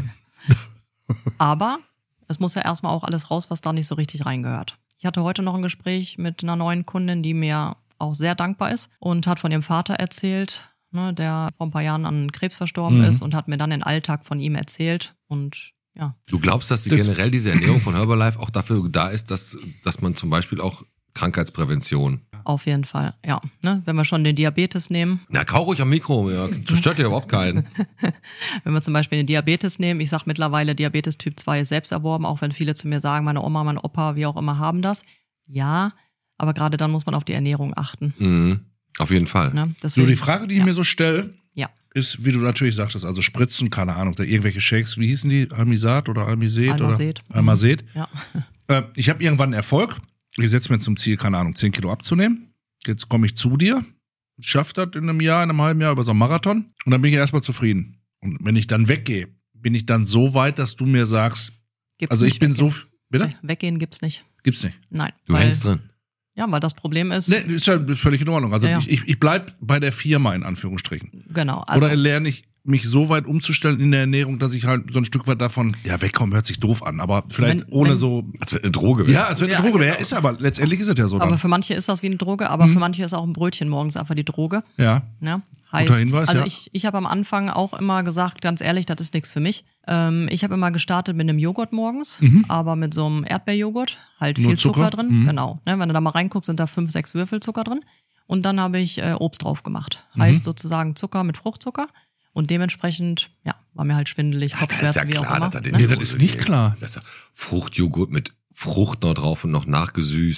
Aber es muss ja erstmal auch alles raus, was da nicht so richtig reingehört. Ich hatte heute noch ein Gespräch mit einer neuen Kundin, die mir auch sehr dankbar ist und hat von ihrem Vater erzählt, ne, der vor ein paar Jahren an Krebs verstorben ist und hat mir dann den Alltag von ihm erzählt und ja. Du glaubst, dass generell diese Ernährung von Herbalife auch dafür da ist, dass man zum Beispiel auch Krankheitsprävention... Auf jeden Fall, ja. Ne, wenn wir schon den Diabetes nehmen. Na, kau ruhig am Mikro, ja. Das stört ja überhaupt keinen. Wenn wir zum Beispiel den Diabetes nehmen, ich sage mittlerweile, Diabetes Typ 2 ist selbst erworben, auch wenn viele zu mir sagen, meine Oma, mein Opa, wie auch immer, haben das. Ja, aber gerade dann muss man auf die Ernährung achten. Mhm. Auf jeden Fall. Ne? Deswegen, So, die Frage, die ich mir so stelle, ja. ist, wie du natürlich sagtest, also Spritzen, keine Ahnung, da irgendwelche Shakes, wie hießen die? Almisat oder Almiset? Almased. Ja. Ich habe irgendwann einen Erfolg. Ich setze mir zum Ziel, keine Ahnung, 10 Kilo abzunehmen. Jetzt komme ich zu dir, schaffe das in einem Jahr, in einem halben Jahr über so einen Marathon und dann bin ich erstmal zufrieden. Und wenn ich dann weggehe, bin ich dann so weit, dass du mir sagst, Gibt's also ich bin weggehen. so, bitte? Weggehen gibt's nicht. Gibt's nicht. Nein. Du hängst drin. Ja, weil das Problem ist. Nee, ist ja völlig in Ordnung. Also Ja. ich bleib bei der Firma in Anführungsstrichen. Genau. Also, Oder lerne ich mich so weit umzustellen in der Ernährung, dass ich halt so ein Stück weit davon, ja, wegkommen hört sich doof an, aber vielleicht ohne so. Als wenn eine Droge wäre. Ja, als wenn eine Droge wäre. Ist aber, letztendlich ist es ja so. aber Dann. für manche ist das wie eine Droge, aber für manche ist auch ein Brötchen morgens einfach die Droge. Ja. Ja, heißt, Guter Hinweis, also ja. ich habe am Anfang auch immer gesagt, ganz ehrlich, das ist nichts für mich. Ich habe immer gestartet mit einem Joghurt morgens, aber mit so einem Erdbeerjoghurt, halt Nur viel Zucker, Zucker? drin. Genau. Ne, wenn du da mal reinguckst, sind da 5-6 Würfel Zucker drin. Und dann habe ich Obst drauf gemacht. Heißt sozusagen Zucker mit Fruchtzucker. Und dementsprechend, ja, war mir halt schwindelig, Kopfschmerzen, wie auch immer. Nee, das ist nicht klar. Das ist ja Fruchtjoghurt mit Frucht noch drauf und noch nachgesüßt.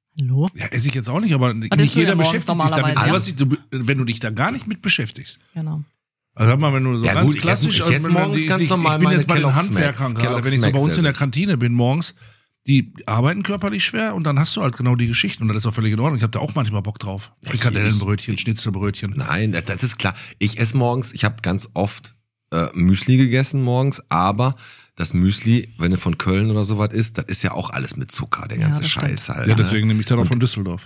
Hallo? Ja, esse ich jetzt auch nicht, aber nicht jeder beschäftigt sich damit. Wenn du dich da gar nicht mit beschäftigst. Genau. Also sag mal, wenn du so ganz klassisch... Ich esse morgens ganz normal ich bin jetzt bei den Kellogg's Handwerkern Smacks. gerade, wenn ich so bei uns in der Kantine bin morgens, die arbeiten körperlich schwer und dann hast du halt genau die Geschichten und das ist auch völlig in Ordnung. Ich habe da auch manchmal Bock drauf. Frikadellenbrötchen, Schnitzelbrötchen. Nein, das ist klar. Ich esse morgens, ich habe ganz oft Müsli gegessen morgens, aber das Müsli, wenn du von Köln oder sowas isst, das ist ja auch alles mit Zucker, der ganze Scheiß halt. Ja, deswegen nehme ich dann auch von Düsseldorf.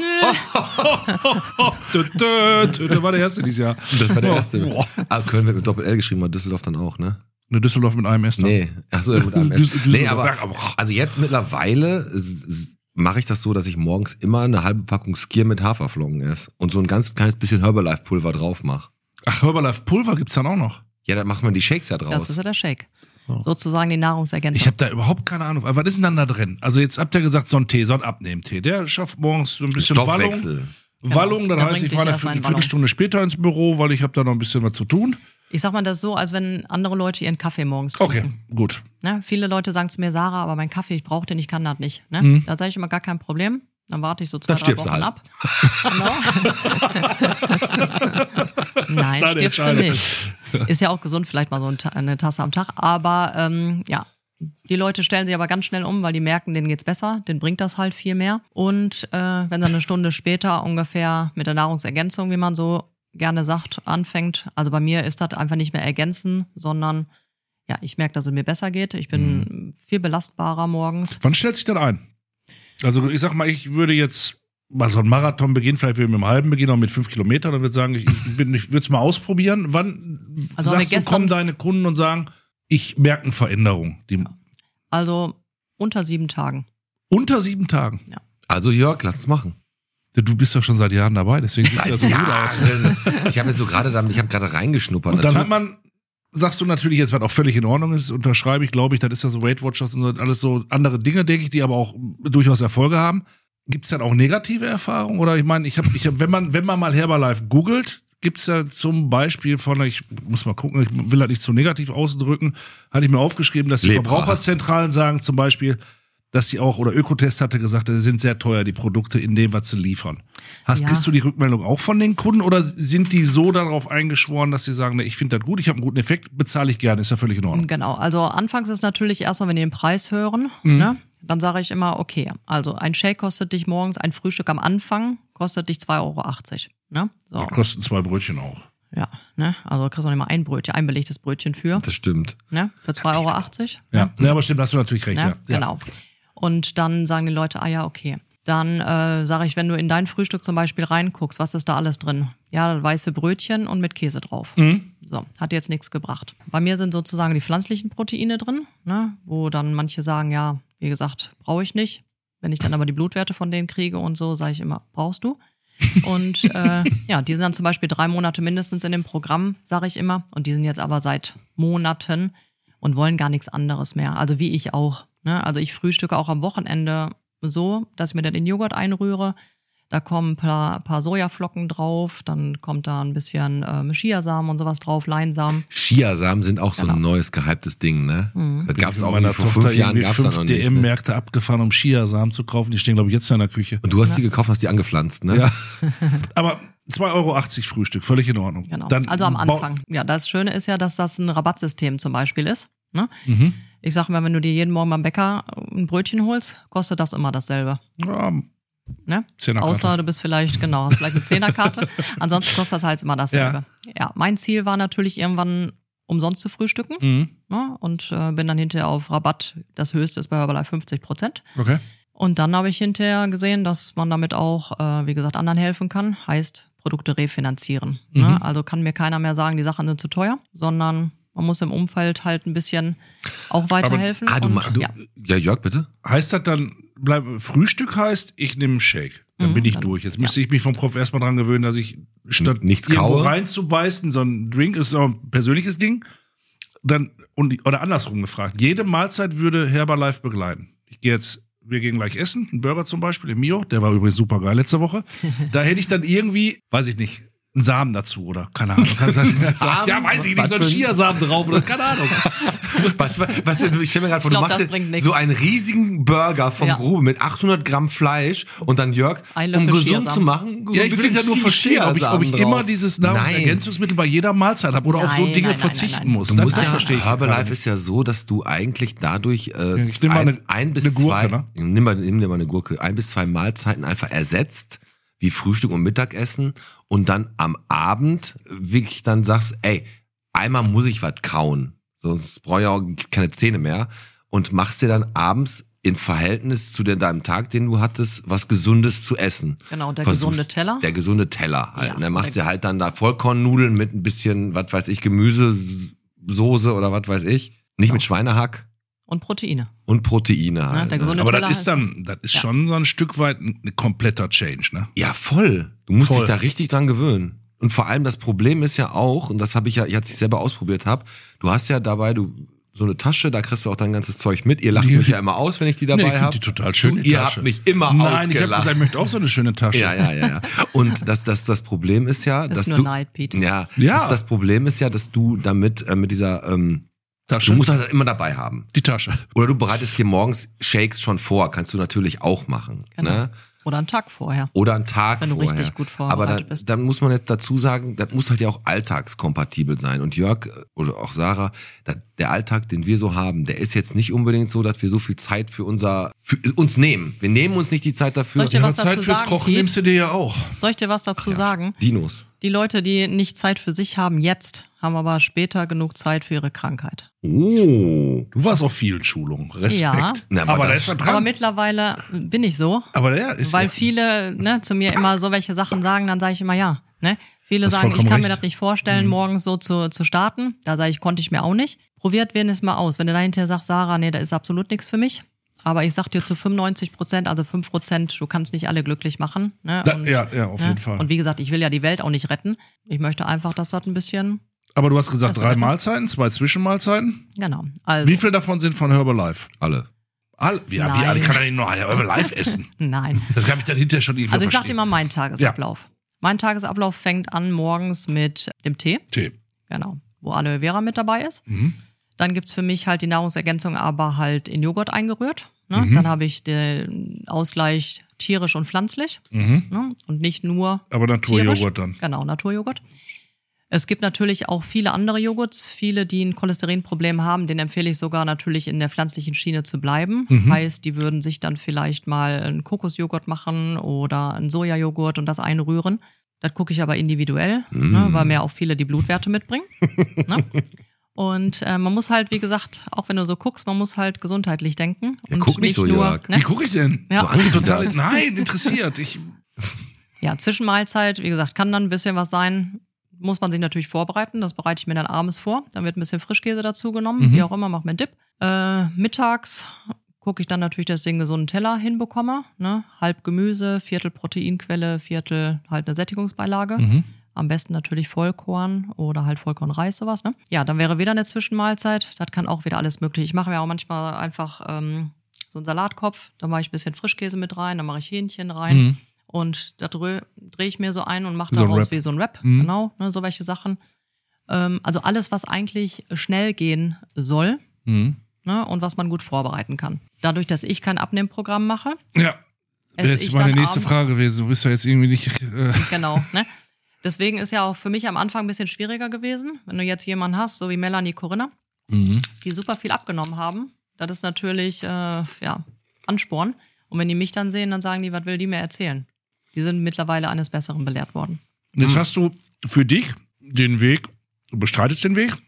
Das war der erste dieses Jahr. Das war der erste. Aber Köln wird mit Doppel-L geschrieben, aber Düsseldorf dann auch, ne? Ne, Düsseldorf mit einem S dann. Nee, achso, mit einem S. Nee, aber also jetzt mittlerweile mache ich das so, dass ich morgens immer eine halbe Packung Skier mit Haferflocken esse und so ein ganz kleines bisschen Herbalife-Pulver drauf mache. Ach, Herbalife-Pulver gibt's dann auch noch? Ja, da macht man die Shakes ja draus. Das ist ja der Shake. Sozusagen die Nahrungsergänzung. Ich habe da überhaupt keine Ahnung. Aber was ist denn dann da drin? Also jetzt habt ihr gesagt, so ein Tee, so ein Abnehmtee. Der schafft morgens so ein bisschen Stoffwechsel. Wallung, das heißt, ich fahre eine Viertelstunde später ins Büro, weil ich habe da noch ein bisschen was zu tun. Ich sag mal das so, als wenn andere Leute ihren Kaffee morgens trinken. Okay, gut. Ne? Viele Leute sagen zu mir, Sarah, aber mein Kaffee, ich brauche den, ich kann das nicht. Ne? Da sage ich immer, gar kein Problem. Dann warte ich so 2-3 Wochen halt. ab. Genau. Nein, stirbst du nicht. Ist ja auch gesund, vielleicht mal so eine Tasse am Tag. Aber ja, die Leute stellen sich aber ganz schnell um, weil die merken, denen geht's besser, denen bringt das halt viel mehr. Und wenn dann eine Stunde später ungefähr mit der Nahrungsergänzung, wie man so gerne sagt, anfängt, also bei mir ist das einfach nicht mehr ergänzen, sondern ja, ich merke, dass es mir besser geht. Ich bin viel belastbarer morgens. Wann stellt sich das ein? Also ich sag mal, ich würde jetzt mal so einen Marathon beginnen, vielleicht mit einem halben beginnen, auch mit 5 Kilometern, dann würde ich sagen, ich würde es mal ausprobieren. Wann also sagst du, kommen deine Kunden und sagen, ich merke eine Veränderung? Also unter 7 Tagen. Unter 7 Tagen? Ja. Also Jörg, lass es machen. Du bist ja schon seit Jahren dabei, deswegen siehst du ja so gut aus. Ich habe jetzt so gerade reingeschnuppert. Und dann hat man, sagst du natürlich jetzt, was auch völlig in Ordnung ist, unterschreibe ich, glaube ich, das ist ja so Weight Watchers und so, alles so andere Dinge, denke ich, die aber auch durchaus Erfolge haben. Gibt es dann auch negative Erfahrungen? Oder ich meine, ich hab, wenn man mal Herbalife googelt, gibt es ja zum Beispiel von, ich muss mal gucken, ich will das nicht zu negativ ausdrücken, hatte ich mir aufgeschrieben, dass die Verbraucherzentralen sagen zum Beispiel, dass sie auch, oder Ökotest hatte gesagt, die sind sehr teuer, die Produkte in dem, was sie liefern. Kriegst du die Rückmeldung auch von den Kunden oder sind die so darauf eingeschworen, dass sie sagen, ne, ich finde das gut, ich habe einen guten Effekt, bezahle ich gerne, ist ja völlig in Ordnung. Genau, also anfangs ist natürlich erstmal, wenn die den Preis hören, ne, dann sage ich immer, okay, also ein Shake kostet dich morgens, ein Frühstück am Anfang kostet dich 2,80 €. Ne? So. Das kosten 2 Brötchen auch. Ja, ne? Also kriegst du noch nicht mal ein Brötchen, ein belegtes Brötchen für. Das stimmt. Ne? Für 2,80 €. Ja, ne, aber stimmt, hast du natürlich recht. Ne? Ja. Genau. Und dann sagen die Leute, ja, okay. Dann sage ich, wenn du in dein Frühstück zum Beispiel reinguckst, was ist da alles drin? Ja, weiße Brötchen und mit Käse drauf. So, hat jetzt nichts gebracht. Bei mir sind sozusagen die pflanzlichen Proteine drin, ne? Wo dann manche sagen, ja, wie gesagt, brauche ich nicht. Wenn ich dann aber die Blutwerte von denen kriege und so, sage ich immer, brauchst du? Und ja, die sind dann zum Beispiel 3 Monate mindestens in dem Programm, sage ich immer. Und die sind jetzt aber seit Monaten und wollen gar nichts anderes mehr. Also wie ich auch. Ne? Also ich frühstücke auch am Wochenende so, dass ich mir dann den Joghurt einrühre. Da kommen ein paar Sojaflocken drauf, dann kommt da ein bisschen Chiasamen und sowas drauf, Leinsamen. Chiasamen sind auch so ein neues gehyptes Ding, ne? Das gab es auch meiner vor Tochter 5 Jahren, gab's da noch nicht. DM-Märkte abgefahren, um Chiasamen zu kaufen. Die stehen, glaube ich, jetzt in der Küche. Und du hast die gekauft, hast die angepflanzt, ne? Ja. Aber 2,80 € Frühstück, völlig in Ordnung. Genau. Also am Anfang. Ja, das Schöne ist ja, dass das ein Rabattsystem zum Beispiel ist. Ne? Ich sage mal, wenn du dir jeden Morgen beim Bäcker ein Brötchen holst, kostet das immer dasselbe. Ja, ne? 10er-Karte. Außer du bist vielleicht, hast vielleicht eine 10er-Karte. Ansonsten kostet das halt immer dasselbe. Ja, mein Ziel war natürlich irgendwann umsonst zu frühstücken. Ne? Und bin dann hinterher auf Rabatt. Das höchste ist bei Herbalife 50%. Okay. Und dann habe ich hinterher gesehen, dass man damit auch, wie gesagt, anderen helfen kann. Heißt, Produkte refinanzieren. Ne? Also kann mir keiner mehr sagen, die Sachen sind zu teuer, sondern man muss im Umfeld halt ein bisschen auch weiterhelfen. Ja, Jörg, bitte? Heißt das dann, Frühstück heißt, ich nehme einen Shake. Dann bin ich durch. Jetzt müsste ich mich vom Kopf erstmal dran gewöhnen, dass ich statt nichts irgendwo kaue, reinzubeißen, so ein Drink ist auch ein persönliches Ding. Oder andersrum gefragt. Jede Mahlzeit würde Herbalife begleiten. Wir gehen gleich essen, einen Burger zum Beispiel, im Mio, der war übrigens super geil letzte Woche. Da hätte ich dann irgendwie, weiß ich nicht, einen Samen dazu oder keine Ahnung. Ja, weiß ich nicht, so ein Chiasamen drauf oder keine Ahnung. Ich stelle mir gerade vor, du machst so einen riesigen Burger vom Grube mit 800 Gramm Fleisch und dann Jörg, um gesund zu machen, so ich will ja nur verstehen, ob ich immer dieses Nahrungsergänzungsmittel bei jeder Mahlzeit habe oder auf so Dinge verzichten muss. Du musst ja, Herbalife ist ja so, dass du eigentlich dadurch ein bis zwei, nimm dir mal eine Gurke, 1 bis 2 Mahlzeiten einfach ersetzt, wie Frühstück und Mittagessen und dann am Abend wirklich dann sagst, ey, einmal muss ich was kauen, sonst brauche ich auch keine Zähne mehr und machst dir dann abends in Verhältnis zu deinem Tag, den du hattest, was Gesundes zu essen. Genau, gesunde Teller. Der gesunde Teller halt. Ja, dann machst du halt dann da Vollkornnudeln mit ein bisschen, was weiß ich, Gemüsesoße oder was weiß ich. Nicht mit Schweinehack. Und Proteine. Ja, halt. Der gesunde aber Teller das ist schon so ein Stück weit ein kompletter Change, ne? Ja, voll. Du musst dich da richtig dran gewöhnen. Und vor allem das Problem ist ja auch, und das habe ich als ich selber ausprobiert habe, du hast ja dabei, so eine Tasche, da kriegst du auch dein ganzes Zeug mit. Ihr lacht mich ja immer aus, wenn ich die dabei habe. Ich finde die total schön. Ihr habt mich immer ausgelacht. Nein, ich habe gesagt, ich möchte auch so eine schöne Tasche. Ja. Und das Problem ist ja, dass du... Neid, Pete. Ja. Das Problem ist ja, dass du damit mit dieser... Tasche. Du musst das halt immer dabei haben. Die Tasche. Oder du bereitest dir morgens Shakes schon vor. Kannst du natürlich auch machen. Genau. Ne? Oder einen Tag vorher. Wenn du richtig gut vorbereitet bist. Dann muss man jetzt dazu sagen, das muss halt ja auch alltagskompatibel sein. Und Jörg oder auch Sarah, der Alltag, den wir so haben, der ist jetzt nicht unbedingt so, dass wir so viel Zeit für uns nehmen. Wir nehmen uns nicht die Zeit dafür. Zeit fürs Kochen nimmst du dir ja auch. Soll ich dir was dazu sagen? Dinos. Die Leute, die nicht Zeit für sich haben jetzt, haben aber später genug Zeit für ihre Krankheit. Oh. Du warst auf vielen Schulungen. Respekt. Ja. Aber mittlerweile bin ich so. Aber der ist weil viele zu mir immer so welche Sachen sagen, dann sage ich immer ja. Ne? Viele sagen, ich kann mir das nicht vorstellen, morgens so zu starten. Da sage ich, konnte ich mir auch nicht. Probiert wenigstens mal aus. Wenn du da hinterher sagst, Sarah, nee, da ist absolut nichts für mich. Aber ich sag dir zu 95%, also 5%, du kannst nicht alle glücklich machen. Ne? Auf jeden Fall. Und wie gesagt, ich will ja die Welt auch nicht retten. Ich möchte einfach, dass das ein bisschen... Aber du hast gesagt 3 Mahlzeiten, 2 Zwischenmahlzeiten. Genau. Also, wie viel davon sind von Herbalife? Alle? Wie alle? Ich kann ja nicht nur Herbalife essen. Nein. Das kann ich dann hinterher schon irgendwie Also ich sag dir mal meinen Tagesablauf. Ja. Mein Tagesablauf fängt an morgens mit dem Tee. Genau. Wo Aloe Vera mit dabei ist. Mhm. Dann gibt's für mich halt die Nahrungsergänzung, aber halt in Joghurt eingerührt. Ne? Mhm. Dann habe ich den Ausgleich tierisch und pflanzlich. Mhm. Ne? Und nicht nur aber Naturjoghurt dann. Genau, Naturjoghurt. Es gibt natürlich auch viele andere Joghurts, viele, die ein Cholesterinproblem haben, denen empfehle ich sogar natürlich in der pflanzlichen Schiene zu bleiben. Mhm. Heißt, die würden sich dann vielleicht mal einen Kokosjoghurt machen oder einen Sojajoghurt und das einrühren. Das gucke ich aber individuell, ne, weil mir auch viele die Blutwerte mitbringen. Ne? Und man muss halt, wie gesagt, auch wenn du so guckst, man muss halt gesundheitlich denken. Ja, und guck nicht so, Jörg. Ne? Wie gucke ich denn? Ja. So nein, interessiert. Ja, Zwischenmahlzeit, wie gesagt, kann dann ein bisschen was sein. Muss man sich natürlich vorbereiten. Das bereite ich mir dann abends vor. Dann wird ein bisschen Frischkäse dazu genommen. Wie auch immer, mach mir einen Dip. Mittags gucke ich dann natürlich, dass ich den gesunden Teller hinbekomme. Ne? Halb Gemüse, Viertel Proteinquelle, Viertel halt eine Sättigungsbeilage. Mhm. Am besten natürlich Vollkorn oder halt Vollkornreis, sowas. Ne? Ja, dann wäre wieder eine Zwischenmahlzeit. Das kann auch wieder alles möglich. Ich mache mir auch manchmal einfach so einen Salatkopf. Da mache ich ein bisschen Frischkäse mit rein. Dann mache ich Hähnchen rein. Mhm. Und da drehe ich mir so ein und mache daraus wie so ein Wrap. Mhm. Genau, ne, so welche Sachen. Also alles, was eigentlich schnell gehen soll, ne, und was man gut vorbereiten kann. Dadurch, dass ich kein Abnehmprogramm mache. Ja, wäre jetzt meine nächste Frage gewesen. Du bist ja jetzt irgendwie nicht... Genau, ne. Deswegen ist ja auch für mich am Anfang ein bisschen schwieriger gewesen. Wenn du jetzt jemanden hast, so wie Melanie Corinna, die super viel abgenommen haben, das ist natürlich, Ansporn. Und wenn die mich dann sehen, dann sagen die, was will die mir erzählen? Die sind mittlerweile eines Besseren belehrt worden. Jetzt hast du für dich den Weg, du bestreitest den Weg.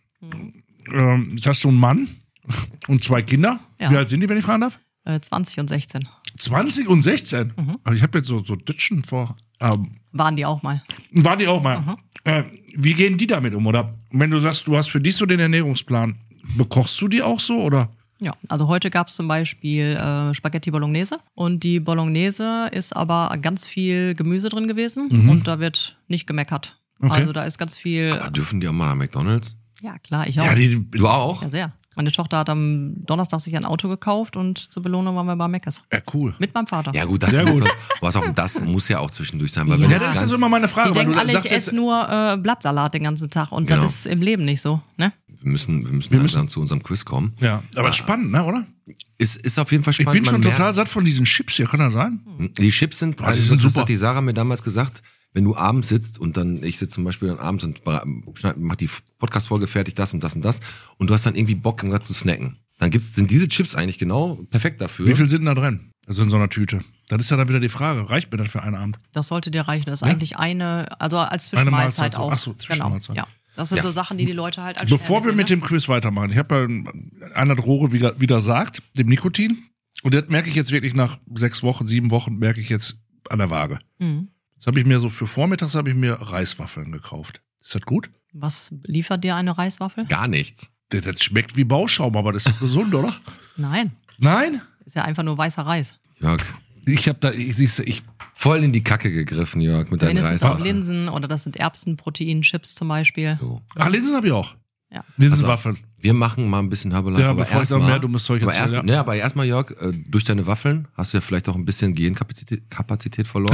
Jetzt hast du einen Mann und 2 Kinder. Ja. Wie alt sind die, wenn ich fragen darf? 20 und 16. 20 und 16? Mhm. Also ich habe jetzt so Ditschen vor. Waren die auch mal. Waren die auch mal. Mhm. Wie gehen die damit um? Oder wenn du sagst, du hast für dich so den Ernährungsplan, bekochst du die auch so, oder? Ja, also heute gab es zum Beispiel Spaghetti Bolognese und die Bolognese ist aber ganz viel Gemüse drin gewesen und da wird nicht gemeckert. Okay. Also da ist ganz viel... Aber dürfen die auch mal nach McDonald's? Ja, klar, ich auch. Ja, du auch? Ja, sehr. Meine Tochter hat am Donnerstag sich ein Auto gekauft und zur Belohnung waren wir bei Meckes. Ja, cool. Mit meinem Vater. Ja gut, das Sehr gut. Was auch das muss ja auch zwischendurch sein. Weil Ja. wenn Ja, das das ist ganz- also immer meine Frage. Die denken weil du alle, sagst ich jetzt, esse nur Blattsalat den ganzen Tag und Genau. das ist im Leben nicht so, ne? wir müssen langsam zu unserem Quiz kommen. ja, aber spannend, ne, oder? Ist auf jeden Fall Ich spannend. bin schon Man merkt- total satt von diesen Chips hier, kann das sein? Die Chips sind, die sind das super. hat die Sarah mir damals gesagt, wenn du abends sitzt und dann, ich sitze zum Beispiel dann abends und mach die Podcast-Folge fertig, das und das und das und du hast dann irgendwie Bock, irgendwas zu snacken. Dann sind diese Chips eigentlich genau perfekt dafür. Wie viel sind denn da drin? Also in so einer Tüte. Das ist ja dann wieder die Frage, reicht mir das für einen Abend? Das sollte dir reichen. Das ist Ja? eigentlich also als Eine Zwischenmahlzeit Mahlzeit so. auch. Ach so, Zwischenmahlzeit. Genau. Ja. Das sind Ja. so Sachen, die die Leute halt als Bevor wir Sterne mit sehen, dem Quiz weitermachen, ich habe ja einer Droge wieder sagt, dem Nikotin. Und das merke ich jetzt wirklich nach 6 Wochen, 7 Wochen, merke ich jetzt an der Waage. Mhm. Jetzt habe ich mir so für vormittags habe ich mir Reiswaffeln gekauft. Ist das gut? Was liefert dir eine Reiswaffel? Gar nichts. Das schmeckt wie Bauschaum, aber das ist doch gesund, oder? Nein. Nein? Ist ja einfach nur weißer Reis. Jörg, Siehst du, ich voll in die Kacke gegriffen, Jörg, mit deinem Mindestens auch Reis. Linsen oder das sind Erbsenproteinchips zum Beispiel. So. Linsen habe ich auch. Ja. Linsenwaffeln. Wir machen mal ein bisschen Herbalife. Ja, aber bevor ich noch erstmal- mehr dummes Zeug aber erzähle, erstmal, aber erstmal, Jörg, durch deine Waffeln hast du ja vielleicht auch ein bisschen Gehirnkapazität verloren.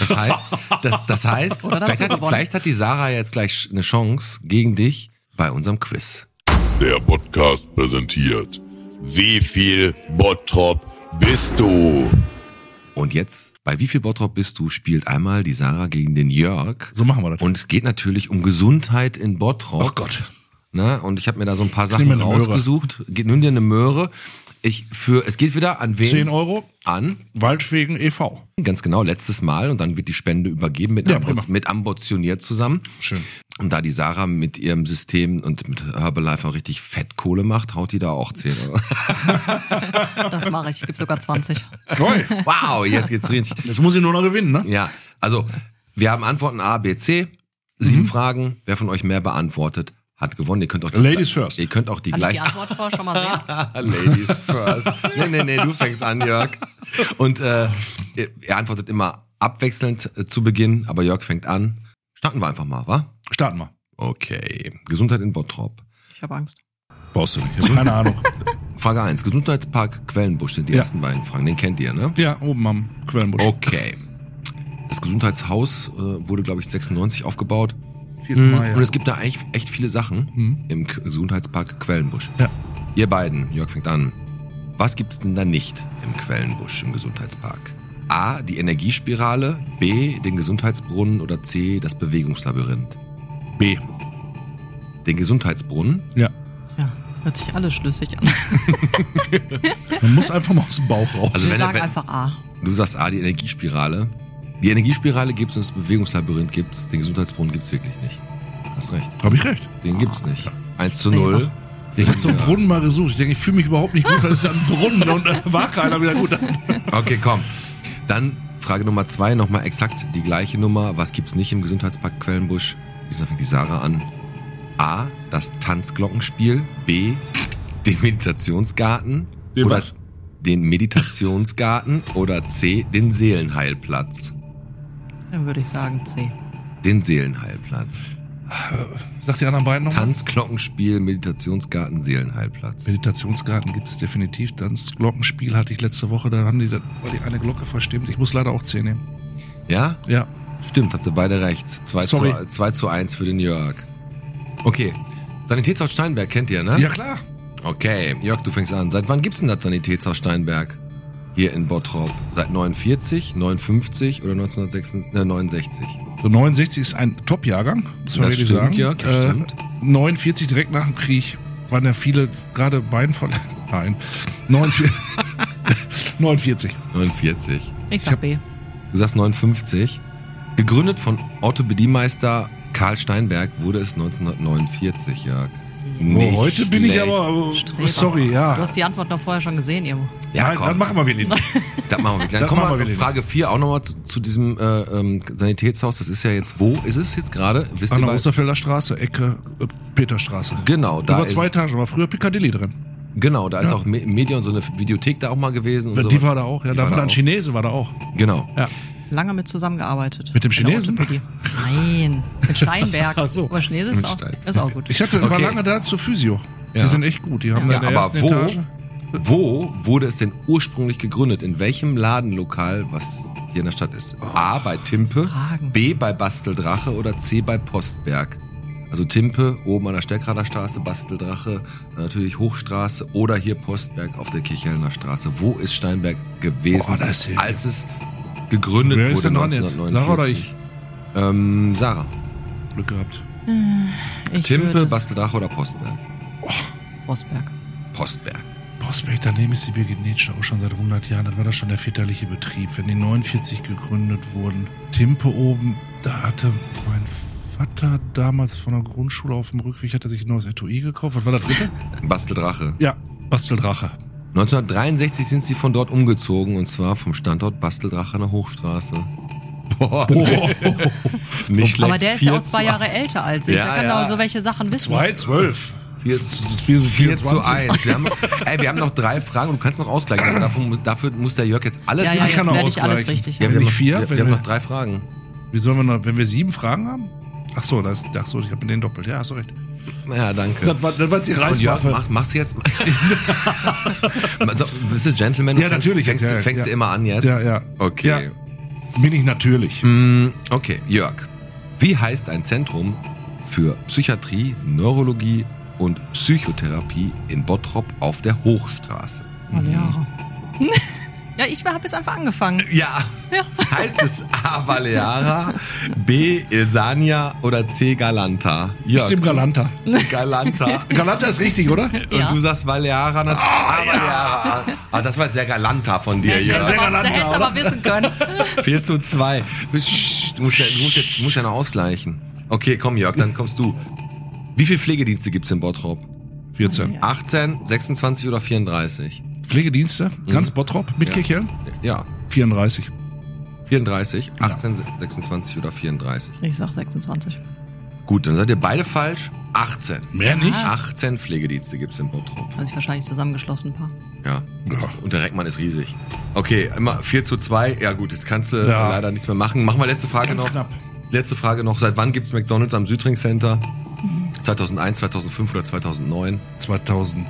Das heißt Oder dazu gewonnen. vielleicht hat die Sarah jetzt gleich eine Chance gegen dich bei unserem Quiz. Der Podcast präsentiert. Wie viel Bottrop bist du? Und jetzt, bei Wie viel Bottrop bist du, spielt einmal die Sarah gegen den Jörg. So machen wir das. Und es geht natürlich um Gesundheit in Bottrop. Oh Gott. Ne? Und ich habe mir da so ein paar Nimm Sachen mir eine Möhre. rausgesucht. Nimm dir eine Möhre. Es geht wieder an wen? 10 Euro, An. Waldwegen e.V. Ganz genau, letztes Mal. Und dann wird die Spende übergeben Ja, prima. mit Ambitioniert zusammen. Schön. Und da die Sarah mit ihrem System und mit Herbalife auch richtig Fettkohle macht, haut die da auch 10 Euro. Das mache ich. Ich gebe sogar 20. Toll. Wow, jetzt geht's richtig. Jetzt muss ich nur noch gewinnen, ne? Ja, also wir haben Antworten A, B, C. 7 Fragen. Wer von euch mehr beantwortet, hat gewonnen. Ihr könnt auch Ladies first. Ihr könnt auch die Kann ich die gleichen. Antwort vor schon mal sehen? Ladies first. Nee, du fängst an, Jörg. Und ihr antwortet immer abwechselnd zu Beginn, aber Jörg fängt an. Starten wir einfach mal, wa? Starten wir. Okay. Gesundheit in Bottrop. Ich habe Angst. Brauchst du nicht. Ich habe keine Ahnung. Frage 1. Gesundheitspark Quellenbusch sind die Ja. ersten beiden Fragen. Den kennt ihr, ne? Ja, oben am Quellenbusch. Okay. Das Gesundheitshaus wurde, glaube ich, 96 aufgebaut. 4. Mai, Und es gibt da eigentlich echt viele Sachen im Gesundheitspark Quellenbusch. Ja. Ihr beiden, Jörg fängt an. Was gibt's denn da nicht im Quellenbusch im Gesundheitspark? A, die Energiespirale, B, den Gesundheitsbrunnen oder C, das Bewegungslabyrinth? B. Den Gesundheitsbrunnen? Ja. Ja, hört sich alles schlüssig an. Man muss einfach mal aus dem Bauch raus. Also Wir wenn- sagen wenn- einfach A. Du sagst A, die Energiespirale. Die Energiespirale gibt's und das Bewegungslabyrinth gibt's. Den Gesundheitsbrunnen gibt's wirklich nicht. Hast recht. Habe ich recht. Den gibt's nicht. 1:0. Ich habe so einen Brunnen mal gesucht. Ich denke, ich fühle mich überhaupt nicht gut, weil es ist ja ein Brunnen und war keiner wieder gut. Okay, komm. Dann Frage Nummer 2, nochmal exakt die gleiche Nummer. Was gibt's nicht im Gesundheitspark Quellenbusch? Diesmal fängt die Sarah an. A, das Tanzglockenspiel. B, den Meditationsgarten. Den oder was? Den Meditationsgarten. Oder C, den Seelenheilplatz. Dann würde ich sagen C. Den Seelenheilplatz. Sag die anderen beiden nochmal. Tanzglockenspiel, Meditationsgarten, Seelenheilplatz. Meditationsgarten gibt es definitiv. Das Glockenspiel hatte ich letzte Woche. Da war die eine Glocke verstimmt. Ich muss leider auch 10 nehmen. Ja? Ja. Stimmt, habt ihr beide recht. Sorry. 2:1 für den Jörg. Okay. Sanitätshaus Steinberg kennt ihr, ne? Ja, klar. Okay, Jörg, du fängst an. Seit wann gibt's denn das Sanitätshaus Steinberg hier in Bottrop? Seit 49, 59 oder 1969? So 69 ist ein Top-Jahrgang, muss man Das wirklich stimmt, sagen. ja, das stimmt. 49 direkt nach dem Krieg waren ja viele, gerade Bein von. Nein. 49. 49. 49. Ich sag B. Du sagst 59. Gegründet von Orthopädiemeister Karl Steinberg wurde es 1949, Jörg. Nicht Heute bin ich schlecht. aber. Streber. Sorry, ja. Du hast die Antwort noch vorher schon gesehen, irgendwo. Ja, Nein, komm. dann machen wir wieder nicht. Das machen wir. Dann Das kommen machen wir wir auf wieder. Frage 4 auch nochmal zu diesem Sanitätshaus. Das ist ja jetzt, wo ist es jetzt gerade? Wisst An ihr der bei- Osterfelder Straße, Ecke Peterstraße. Genau, da Über ist, 2 Etagen, war früher Piccadilly drin. genau, da ist Ja. auch Medion, so eine Videothek da auch mal gewesen. Und so. Die war da auch, ja. Die Da war war da ein auch. Chinese, war da auch. Genau. Ja. Lange mit zusammengearbeitet. Mit dem In der Chinesen? Orthopädie. Nein, mit Steinberg. Ach so. Aber Chinesisch Mit ist auch, Stein. ist auch gut. Ich war Okay. lange da zur Physio. Die sind echt gut. Die haben da in der ersten Etage. Wo wurde es denn ursprünglich gegründet? In welchem Ladenlokal, was hier in der Stadt ist? A, bei Timpe, B, bei Basteldrache oder C, bei Postberg? Also Timpe, oben an der Steckrader Straße, Basteldrache, dann natürlich Hochstraße oder hier Postberg auf der Kirchhellner Straße. Wo ist Steinberg gewesen, als es gegründet wurde 1949? Sarah oder ich? Sarah. Glück gehabt. Timpe, Basteldrache oder Postberg? Postberg. Postberg. Postberg, daneben ist die Birgit Netscher auch schon seit 100 Jahren. Das war da schon der väterliche Betrieb. Wenn die 49 gegründet wurden. Timpe oben, da hatte mein Vater damals von der Grundschule auf dem Rückweg, hat er sich ein neues Etui gekauft. Was war das dritte? Basteldrache. Ja, Basteldrache. 1963 sind sie von dort umgezogen und zwar vom Standort Basteldrache nach Hochstraße. Boah. Nicht schlecht. Aber der ist ja auch 2 Jahre älter als ich. Der kann auch so welche Sachen wissen. 2,12. 4:1. Wir haben noch 3 Fragen und du kannst noch ausgleichen. Aber dafür muss der Jörg jetzt alles richtig. Ja, jetzt werde ich alles richtig. Ja, wir haben noch 3 Fragen. Wie sollen wir noch, wenn wir 7 Fragen haben? Ach so, ich habe mit denen doppelt. Ja, hast du recht. Ja, danke. Das war die Reiswaffe. Machst du jetzt? Bist du Gentleman? Ja, natürlich. Fängst du immer an jetzt? Ja. Okay. Ja, bin ich natürlich. Okay, Jörg. Wie heißt ein Zentrum für Psychiatrie, Neurologie und Psychotherapie in Bottrop auf der Hochstraße? Baleara. Ja, ich habe jetzt einfach angefangen. Ja. Heißt es A. Baleara, B. Ilsania oder C. Galanta? Jörg. Stimmt, Galanta. Galanta. Galanta ist richtig, oder? Und du sagst Baleara natürlich. Baleara. Ah, das war sehr Galanta von dir, Jörg. Da hättest du aber wissen können. 4:2. Du musst ja noch ausgleichen. Okay, komm Jörg, dann kommst du. Wie viele Pflegedienste gibt's in Bottrop? 14. 18, 26 oder 34? Pflegedienste? Ganz Bottrop mit Kirchhellen? Ja. 34. 34, 18, 26 oder 34? Ich sag 26. Gut, dann seid ihr beide falsch. 18. Mehr nicht? 18 Pflegedienste gibt's in Bottrop. Haben sich wahrscheinlich zusammengeschlossen, ein paar. Ja. Und der Reckmann ist riesig. Okay, immer 4:2. Ja gut, jetzt kannst du leider nichts mehr machen. Machen wir letzte Frage Ganz noch. Knapp. Letzte Frage noch. Seit wann gibt's McDonald's am Südring Center? 2001, 2005 oder 2009? 2000.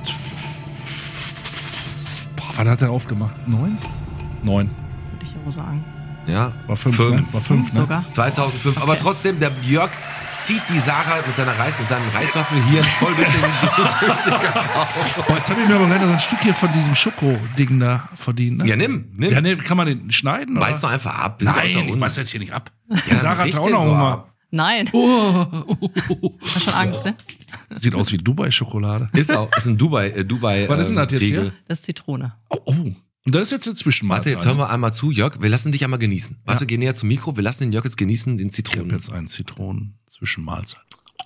Wann hat er aufgemacht? 9? 9. Würde ich auch sagen. Ja. War 5, ne? War 5 ne? sogar. 2005. Aber trotzdem, der Jörg zieht die Sarah mit seinen Reiswaffeln hier voll durch den Kakao. Boah, jetzt habe ich mir aber leider so ein Stück hier von diesem Schoko-Ding da verdient. Ne? Ja, nimm. Ja, ne, kann man den schneiden? Oder? Beiß doch einfach ab. Nein, ich beiß jetzt hier nicht ab. Ja, Sarah hat auch noch Hunger. Nein. Hast schon Angst, ne? Sieht aus wie Dubai-Schokolade. Ist ein Dubai. Was ist denn das jetzt Riegel. hier? Das ist Zitrone. Oh. Und das ist jetzt eine Zwischenmahlzeit. Warte, jetzt hören wir einmal zu, Jörg. Wir lassen dich einmal genießen. Warte, geh näher zum Mikro. Wir lassen den Jörg jetzt genießen, den Ich Zitronen. habe jetzt einen Zitronen-Zwischenmahlzeit.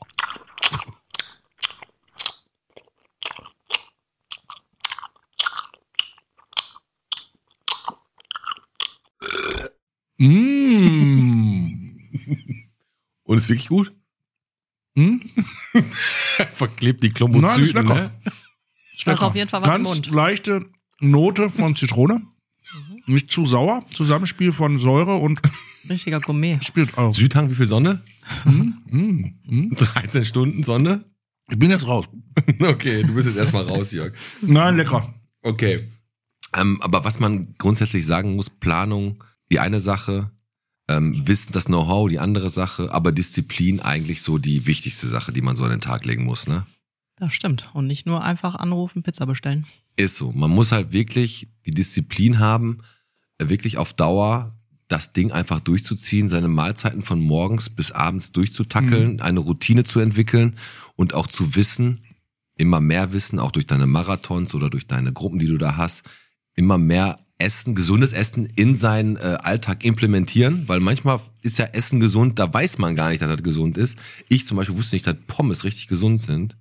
Und ist wirklich gut? Verklebt die Nein, ist Klombozyten, lecker. ne? Das ist auf jeden Fall was im Ganz Mund. leichte Note von Zitrone. Nicht zu sauer. Zusammenspiel von Säure und Richtiger Gourmet. spielt auch. Südhang, wie viel Sonne? 13 Stunden Sonne? Ich bin jetzt raus. Okay, du bist jetzt erstmal raus, Jörg. Nein, lecker. Okay. Aber was man grundsätzlich sagen muss, Planung, die eine Sache, Wissen, das Know-how, die andere Sache, aber Disziplin eigentlich so die wichtigste Sache, die man so an den Tag legen muss, ne? Das stimmt. Und nicht nur einfach anrufen, Pizza bestellen. Ist so. Man muss halt wirklich die Disziplin haben, wirklich auf Dauer das Ding einfach durchzuziehen, seine Mahlzeiten von morgens bis abends durchzutackeln, eine Routine zu entwickeln und auch zu wissen, immer mehr wissen, auch durch deine Marathons oder durch deine Gruppen, die du da hast, immer mehr Essen, gesundes Essen in seinen Alltag implementieren, weil manchmal ist ja Essen gesund, da weiß man gar nicht, dass das gesund ist. Ich zum Beispiel wusste nicht, dass Pommes richtig gesund sind.